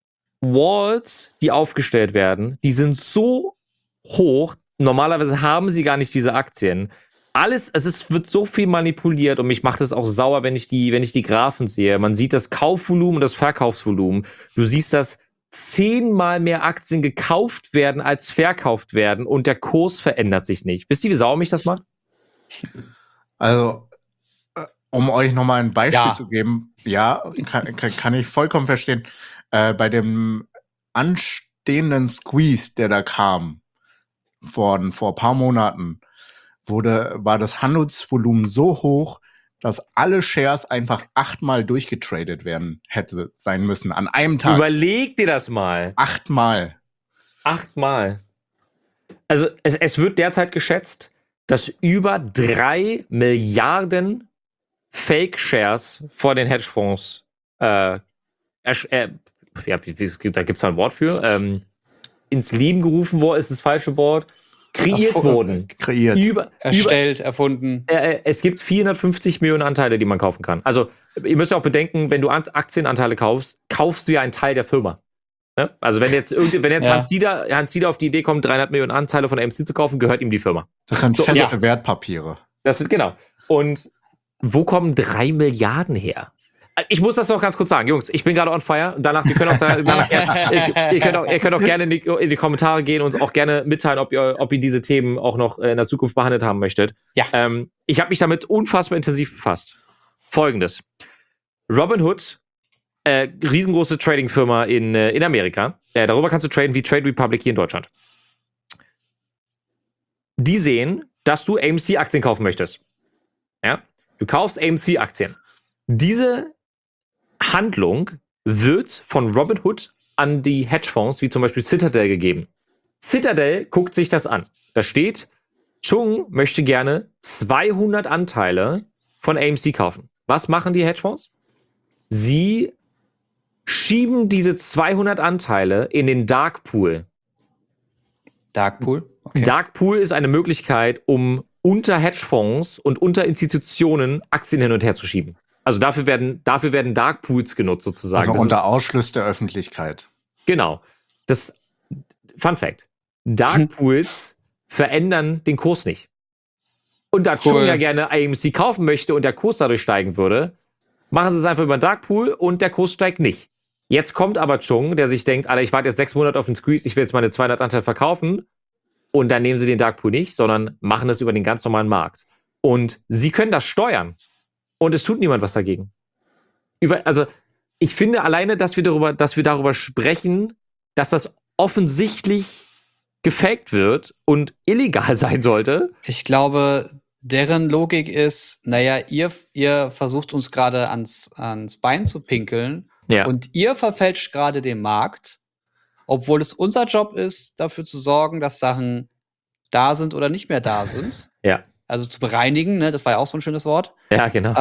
Walls, die aufgestellt werden, die sind so hoch, normalerweise haben sie gar nicht diese Aktien. Wird so viel manipuliert und mich macht es auch sauer, wenn ich die Graphen sehe. Man sieht das Kaufvolumen und das Verkaufsvolumen. Du siehst, dass 10-mal mehr Aktien gekauft werden, als verkauft werden und der Kurs verändert sich nicht. Wisst ihr, wie sauer mich das macht? Also, um euch nochmal ein Beispiel Ja. zu geben, ja, kann ich vollkommen verstehen. Bei dem anstehenden Squeeze, der da kam, vor ein paar Monaten, war das Handelsvolumen so hoch, dass alle Shares einfach 8-mal durchgetradet werden hätte sein müssen an einem Tag. Überleg dir das mal. 8-mal. 8-mal. Also es wird derzeit geschätzt, dass über 3 Milliarden Fake-Shares vor den Hedgefonds, da gibt es ein Wort für, ins Leben gerufen worden, ist das falsche Wort, kreiert wurden. Erstellt, erfunden. Es gibt 450 Millionen Anteile, die man kaufen kann. Also ihr müsst auch bedenken, wenn du Aktienanteile kaufst, kaufst du ja einen Teil der Firma. Ne? Also wenn jetzt Hans Dieter auf die Idee kommt, 300 Millionen Anteile von AMC zu kaufen, gehört ihm die Firma. Das sind feste Wertpapiere. Das sind, genau. Und wo kommen 3 Milliarden her? Ich muss das noch ganz kurz sagen, Jungs, ich bin gerade on fire. Danach, ihr könnt auch gerne in die Kommentare gehen und uns auch gerne mitteilen, ob ihr diese Themen auch noch in der Zukunft behandelt haben möchtet. Ja. Ich habe mich damit unfassbar intensiv befasst. Folgendes. Robinhood, riesengroße Trading-Firma in Amerika. Darüber kannst du traden wie Trade Republic hier in Deutschland. Die sehen, dass du AMC-Aktien kaufen möchtest. Ja? Du kaufst AMC-Aktien. Diese Handlung wird von Robinhood an die Hedgefonds, wie zum Beispiel Citadel, gegeben. Citadel guckt sich das an. Da steht, Chung möchte gerne 200 Anteile von AMC kaufen. Was machen die Hedgefonds? Sie schieben diese 200 Anteile in den Dark Pool. Dark Pool? Okay. Dark Pool ist eine Möglichkeit, um unter Hedgefonds und unter Institutionen Aktien hin und her zu schieben. Also dafür werden Dark Pools genutzt sozusagen. Also unter Ausschluss der Öffentlichkeit. Genau. Das Fun Fact. Dark Pools verändern den Kurs nicht. Und da Chung ja gerne AMC kaufen möchte und der Kurs dadurch steigen würde, machen sie es einfach über den Dark Pool und der Kurs steigt nicht. Jetzt kommt aber Chung, der sich denkt, Alter, ich warte jetzt 6 Monate auf den Squeeze, ich will jetzt meine 200 Anteile verkaufen. Und dann nehmen sie den Dark Pool nicht, sondern machen es über den ganz normalen Markt. Und sie können das steuern. Und es tut niemand was dagegen. Also, ich finde alleine, dass wir darüber sprechen, dass das offensichtlich gefaked wird und illegal sein sollte. Ich glaube, deren Logik ist, naja, ihr versucht uns gerade ans Bein zu pinkeln und ihr verfälscht gerade den Markt, obwohl es unser Job ist, dafür zu sorgen, dass Sachen da sind oder nicht mehr da sind. Ja. Also zu bereinigen, ne? Das war ja auch so ein schönes Wort. Ja, genau.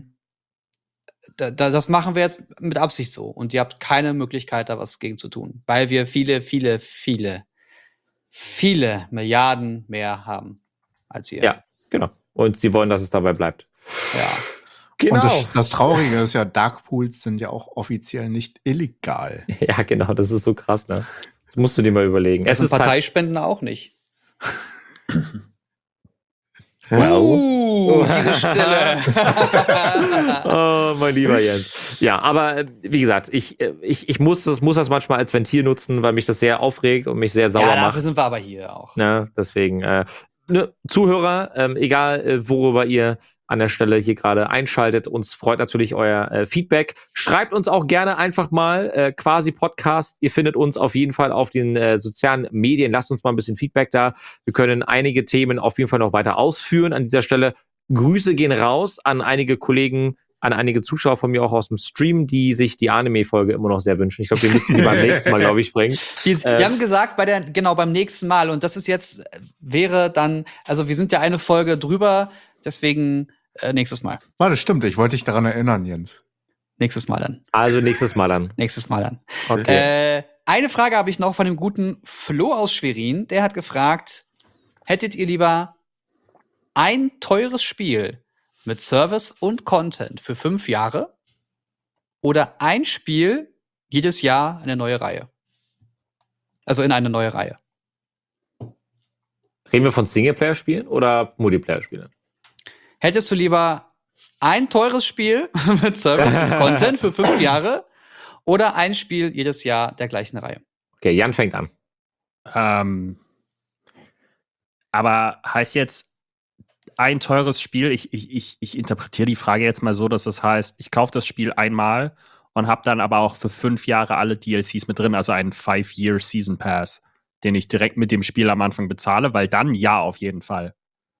Das machen wir jetzt mit Absicht so. Und ihr habt keine Möglichkeit, da was gegen zu tun. Weil wir viele, viele, viele, viele Milliarden mehr haben als ihr. Ja, genau. Und sie wollen, dass es dabei bleibt. Ja. Genau. Und das Traurige ist ja, Dark Pools sind ja auch offiziell nicht illegal. Ja, genau. Das ist so krass, ne? Das musst du dir mal überlegen. Es sind Parteispenden auch nicht. Diese Stille. Oh, mein lieber Jens. Ja, aber wie gesagt, ich muss das manchmal als Ventil nutzen, weil mich das sehr aufregt und mich sehr sauer macht. Ja, dafür sind wir aber hier auch. Ja, deswegen, Zuhörer, egal worüber ihr an der Stelle hier gerade einschaltet, uns freut natürlich euer Feedback. Schreibt uns auch gerne einfach mal quasi Podcast. Ihr findet uns auf jeden Fall auf den sozialen Medien. Lasst uns mal ein bisschen Feedback da. Wir können einige Themen auf jeden Fall noch weiter ausführen. An dieser Stelle Grüße gehen raus an einige Kollegen, an einige Zuschauer von mir auch aus dem Stream, die sich die Anime-Folge immer noch sehr wünschen. Ich glaube, wir müssen die beim nächsten Mal, glaube ich, bringen. Wir haben gesagt, beim nächsten Mal. Und das ist jetzt, wäre dann, also wir sind ja eine Folge drüber, deswegen nächstes Mal. Warte, stimmt, ich wollte dich daran erinnern, Jens. Nächstes Mal dann. Also nächstes Mal dann. Nächstes Mal dann. Okay. Eine Frage habe ich noch von dem guten Flo aus Schwerin. Der hat gefragt, hättet ihr lieber ein teures Spiel mit Service und Content für 5 Jahre oder ein Spiel jedes Jahr eine neue Reihe? Also in eine neue Reihe. Reden wir von Singleplayer-Spielen oder Multiplayer-Spielen? Hättest du lieber ein teures Spiel mit Service und Content für 5 Jahre oder ein Spiel jedes Jahr der gleichen Reihe? Okay, Jan fängt an. Aber heißt jetzt ein teures Spiel, ich interpretiere die Frage jetzt mal so, dass das heißt, ich kaufe das Spiel einmal und habe dann aber auch für 5 Jahre alle DLCs mit drin, also einen 5-Year Season Pass, den ich direkt mit dem Spiel am Anfang bezahle, weil dann ja, auf jeden Fall.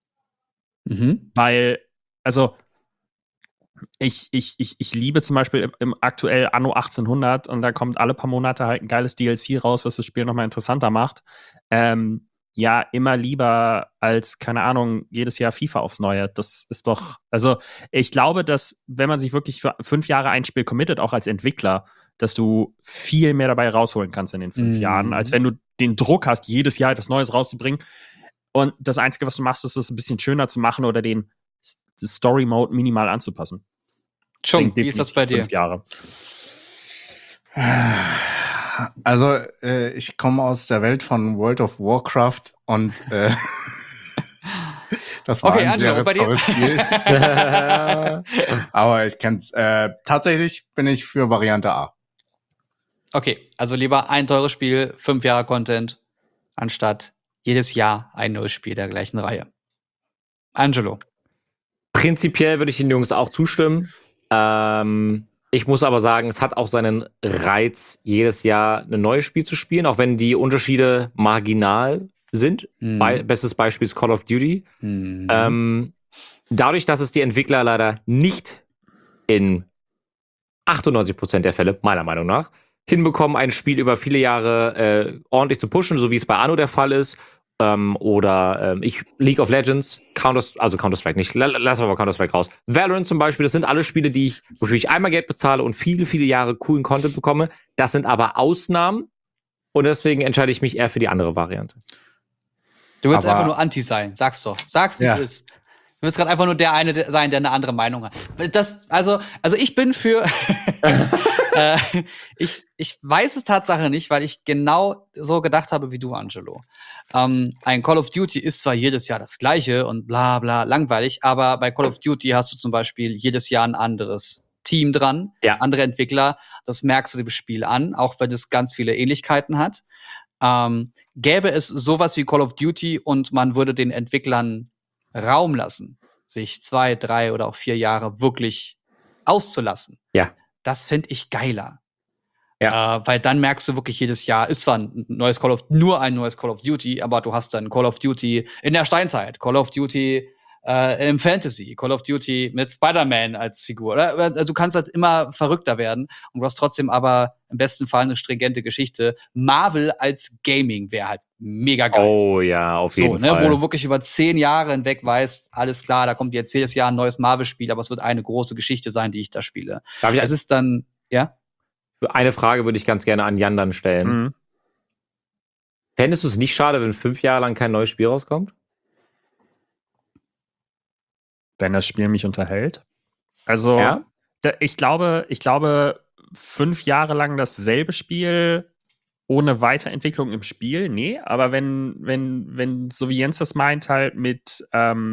Weil, also, ich liebe zum Beispiel im aktuell Anno 1800 und da kommt alle paar Monate halt ein geiles DLC raus, was das Spiel nochmal interessanter macht. Ja, immer lieber als, keine Ahnung, jedes Jahr FIFA aufs Neue. Das ist doch, also ich glaube, dass, wenn man sich wirklich für 5 Jahre ein Spiel committet, auch als Entwickler, dass du viel mehr dabei rausholen kannst in den 5 Jahren, als wenn du den Druck hast, jedes Jahr etwas Neues rauszubringen. Und das Einzige, was du machst, ist es ein bisschen schöner zu machen oder den Story-Mode minimal anzupassen. Chung, wie ist das bei dir? 5 Jahre. Also, ich komme aus der Welt von World of Warcraft und das war Okay, ein sehr Angelo, bei dir? tolles Spiel. Aber ich kenn's. Tatsächlich bin ich für Variante A. Okay, also lieber ein teures Spiel, 5 Jahre Content, anstatt jedes Jahr ein neues Spiel der gleichen Reihe. Angelo. Prinzipiell würde ich den Jungs auch zustimmen. Ich muss aber sagen, es hat auch seinen Reiz, jedes Jahr ein neues Spiel zu spielen, auch wenn die Unterschiede marginal sind. Bestes Beispiel ist Call of Duty. Dadurch, dass es die Entwickler leider nicht in 98% der Fälle, meiner Meinung nach, hinbekommen, ein Spiel über viele Jahre ordentlich zu pushen, so wie es bei Anno der Fall ist. League of Legends, Counter-Strike nicht, lassen wir mal Counter-Strike raus. Valorant zum Beispiel, das sind alle Spiele, wofür ich einmal Geld bezahle und viele, viele Jahre coolen Content bekomme. Das sind aber Ausnahmen und deswegen entscheide ich mich eher für die andere Variante. Du willst einfach nur Anti sein, sag's doch. Sag's, wie es ist. Du willst gerade einfach nur der eine sein, der eine andere Meinung hat. Also ich bin für ich weiß es Tatsache nicht, weil ich genau so gedacht habe wie du, Angelo. Ein Call of Duty ist zwar jedes Jahr das gleiche und bla bla langweilig, aber bei Call of Duty hast du zum Beispiel jedes Jahr ein anderes Team dran, andere Entwickler. Das merkst du dem Spiel an, auch wenn es ganz viele Ähnlichkeiten hat. Gäbe es sowas wie Call of Duty und man würde den Entwicklern Raum lassen, sich 2, 3 oder auch 4 Jahre wirklich auszulassen. Ja. Das finde ich geiler. Ja. Weil dann merkst du wirklich jedes Jahr, ist zwar nur ein neues Call of Duty, aber du hast dann Call of Duty in der Steinzeit, Call of Duty im Fantasy, Call of Duty mit Spider-Man als Figur. Also du kannst halt immer verrückter werden und du hast trotzdem aber im besten Fall eine stringente Geschichte. Marvel als Gaming wäre halt mega geil. Oh ja, auf jeden Fall. Wo du wirklich über 10 Jahre hinweg weißt, alles klar, da kommt jetzt jedes Jahr ein neues Marvel-Spiel, aber es wird eine große Geschichte sein, die ich da spiele. Es ist dann, ja? Eine Frage würde ich ganz gerne an Jan dann stellen. Fändest du es nicht schade, wenn 5 Jahre lang kein neues Spiel rauskommt? Wenn das Spiel mich unterhält. Also, ich glaube, 5 Jahre lang dasselbe Spiel ohne Weiterentwicklung im Spiel, nee, aber wenn so wie Jens das meint, halt mit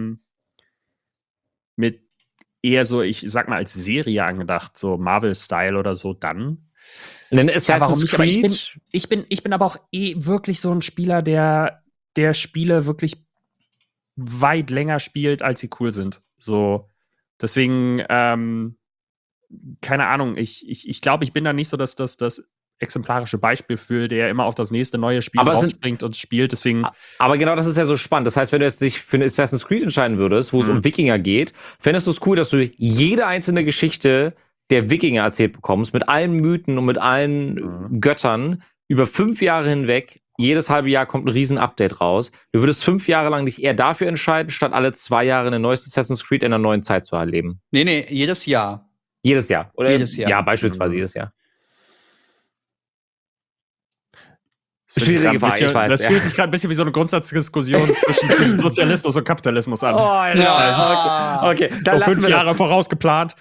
eher so, ich sag mal, als Serie angedacht, so Marvel-Style oder so, dann. Warum nicht? Aber ich bin aber auch wirklich so ein Spieler, der Spiele wirklich weit länger spielt, als sie cool sind. So, deswegen, keine Ahnung, ich glaube, ich bin da nicht so das exemplarische Beispiel für, der immer auf das nächste neue Spiel rausspringt und spielt, deswegen. Aber genau das ist ja so spannend. Das heißt, wenn du jetzt dich für ein Assassin's Creed entscheiden würdest, wo es um Wikinger geht, fändest du es cool, dass du jede einzelne Geschichte der Wikinger erzählt bekommst, mit allen Mythen und mit allen Göttern, über 5 Jahre hinweg. Jedes halbe Jahr kommt ein Riesen-Update raus. Du würdest 5 Jahre lang dich eher dafür entscheiden, statt alle 2 Jahre ein neues Assassin's Creed in einer neuen Zeit zu erleben. Nee, jedes Jahr. Jedes Jahr. Oder jedes Jahr. Ja, beispielsweise jedes Jahr. Schwierige Frage, ich weiß. Das fühlt sich gerade ein bisschen wie so eine Grundsatzdiskussion zwischen Sozialismus und Kapitalismus an. Oh, ja. Okay. Dann 5 Jahre vorausgeplant.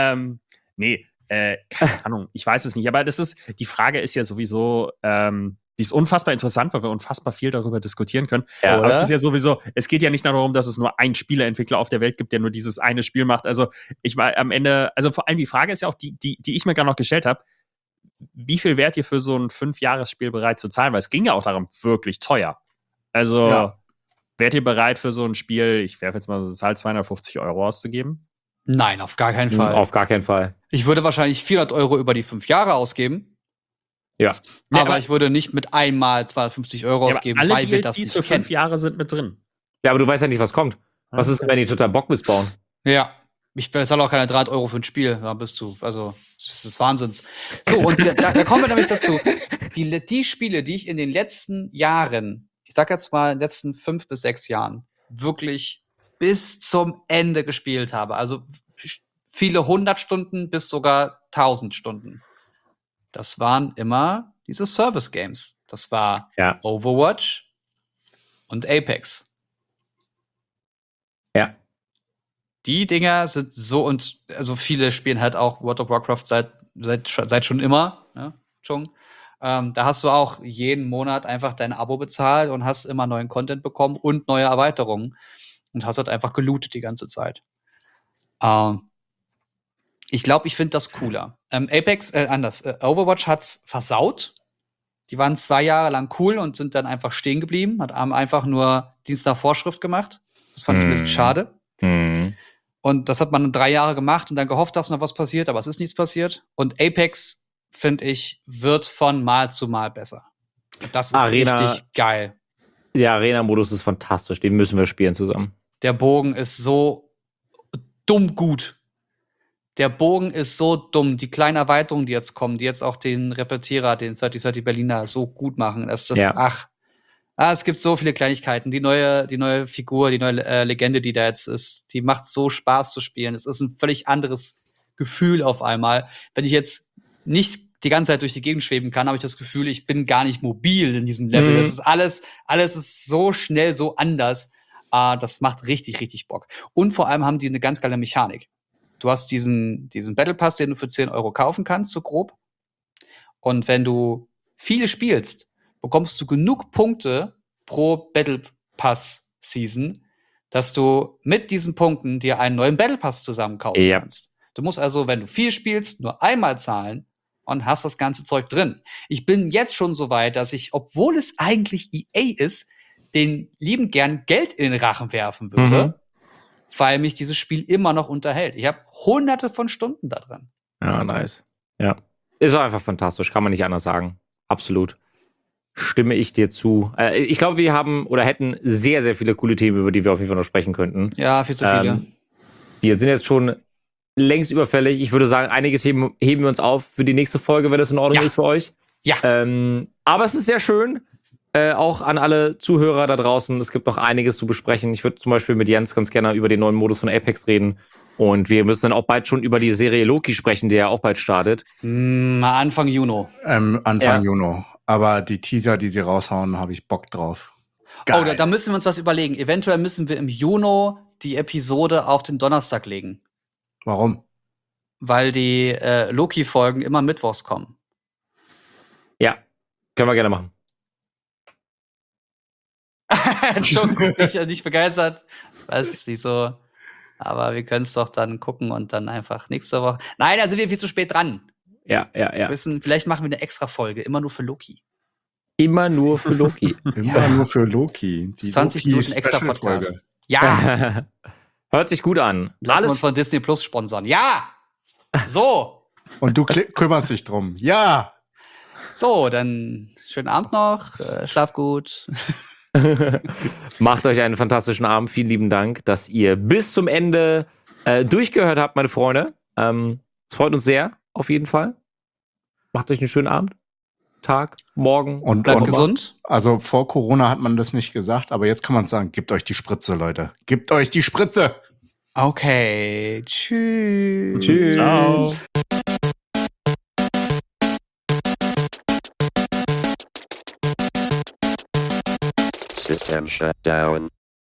Nee, keine Ahnung, ich weiß es nicht. Aber die Frage ist ja sowieso, Die ist unfassbar interessant, weil wir unfassbar viel darüber diskutieren können. Ja, aber es oder? ist ja sowieso, es geht ja nicht nur darum, dass es nur einen Spieleentwickler auf der Welt gibt, der nur dieses eine Spiel macht. Also ich war am Ende, also vor allem die Frage ist ja auch die ich mir gerade noch gestellt habe, wie viel wärt ihr für so ein 5-Jahres-Spiel bereit zu zahlen? Weil es ging ja auch darum, wirklich teuer. Also Ja. wärt ihr bereit für so ein Spiel, ich werfe jetzt mal so Zahl, 250 € auszugeben? Nein, auf gar keinen Fall. Auf gar keinen Fall. Ich würde wahrscheinlich 400 € über die 5 Jahre ausgeben. Ja. Aber ich würde nicht mit einmal 250 € Ja, aber ausgeben, alle weil wir das DLCs nicht für kennen. 5 Jahre sind mit drin. Ja, aber du weißt ja nicht, was kommt. Was ist, wenn die total Bock missbauen? Ja, ich bezahle auch keine 300 € für ein Spiel. Da bist du, also, das ist des Wahnsinns. So, und da kommen wir nämlich dazu. Die Spiele, die ich in den letzten Jahren, ich sag jetzt mal in den letzten 5 bis 6 Jahren, wirklich bis zum Ende gespielt habe, also viele 100 Stunden bis sogar 1000 Stunden, das waren immer diese Service-Games. Das war Ja. Overwatch und Apex. Ja. Die Dinger sind so, und also viele spielen halt auch World of Warcraft seit schon immer, ne? Da hast du auch jeden Monat einfach dein Abo bezahlt und hast immer neuen Content bekommen und neue Erweiterungen und hast halt einfach gelootet die ganze Zeit. Ich glaube, ich finde das cooler. Overwatch hat's versaut. Die waren 2 Jahre lang cool und sind dann einfach stehen geblieben, haben einfach nur Dienst nach Vorschrift gemacht. Das fand ich ein bisschen schade. Mhm. Und das hat man 3 Jahre gemacht und dann gehofft, dass noch was passiert, aber es ist nichts passiert. Und Apex, finde ich, wird von Mal zu Mal besser. Und das ist Arena- richtig geil. Der Arena-Modus ist fantastisch. Den müssen wir spielen zusammen. Der Bogen ist so dumm gut. Der Bogen ist so dumm. Die kleinen Erweiterungen, die jetzt kommen, die jetzt auch den Repetierer, den 3030 Berliner so gut machen. Es gibt so viele Kleinigkeiten. Die neue Figur, die neue Legende, die da jetzt ist, die macht so Spaß zu spielen. Es ist ein völlig anderes Gefühl auf einmal. Wenn ich jetzt nicht die ganze Zeit durch die Gegend schweben kann, habe ich das Gefühl, ich bin gar nicht mobil in diesem Level. Das ist alles ist so schnell, so anders. Das macht richtig, richtig Bock. Und vor allem haben die eine ganz geile Mechanik. Du hast diesen Battle Pass, den du für 10 € kaufen kannst, so grob. Und wenn du viele spielst, bekommst du genug Punkte pro Battle Pass Season, dass du mit diesen Punkten dir einen neuen Battle Pass zusammen kaufen kannst. Du musst also, wenn du viel spielst, nur einmal zahlen und hast das ganze Zeug drin. Ich bin jetzt schon so weit, dass ich, obwohl es eigentlich EA ist, den lieben gern Geld in den Rachen werfen würde, weil mich dieses Spiel immer noch unterhält. Ich habe hunderte von Stunden da drin. Ja, nice. Ja. Ist auch einfach fantastisch, kann man nicht anders sagen. Absolut. Stimme ich dir zu. Ich glaube, wir haben oder hätten sehr, sehr viele coole Themen, über die wir auf jeden Fall noch sprechen könnten. Ja, viel zu viele. Wir sind jetzt schon längst überfällig. Ich würde sagen, einige Themen heben wir uns auf für die nächste Folge, wenn das in Ordnung ist für euch. Ja. Aber es ist sehr schön. Auch an alle Zuhörer da draußen. Es gibt noch einiges zu besprechen. Ich würde zum Beispiel mit Jens ganz gerne über den neuen Modus von Apex reden. Und wir müssen dann auch bald schon über die Serie Loki sprechen, der ja auch bald startet. Anfang Juni. Anfang Juni. Aber die Teaser, die sie raushauen, habe ich Bock drauf. Geil. Oh, da müssen wir uns was überlegen. Eventuell müssen wir im Juni die Episode auf den Donnerstag legen. Warum? Weil die Loki-Folgen immer mittwochs kommen. Ja, können wir gerne machen. Schon gut, nicht begeistert. Was, wieso? Aber wir können es doch dann gucken und dann einfach nächste Woche. Nein, da sind wir viel zu spät dran. Ja. Vielleicht machen wir eine extra Folge, immer nur für Loki. Immer nur für Loki. Immer nur für Loki. Die 20 Minuten extra Loki-Special-Folge. Podcast. Ja, Hört sich gut an. lassen wir uns von Disney Plus sponsern. Ja! So! Und du kümmerst dich drum. Ja! So, dann schönen Abend noch. Schlaf gut. Macht euch einen fantastischen Abend. Vielen lieben Dank, dass ihr bis zum Ende durchgehört habt, meine Freunde. Es freut uns sehr, auf jeden Fall. Macht euch einen schönen Abend, Tag, Morgen. Und Bleibt gesund. Also vor Corona hat man das nicht gesagt, aber jetzt kann man sagen, gebt euch die Spritze, Leute. Gebt euch die Spritze! Okay, tschüss. Tschüss. Ciao. System shut down.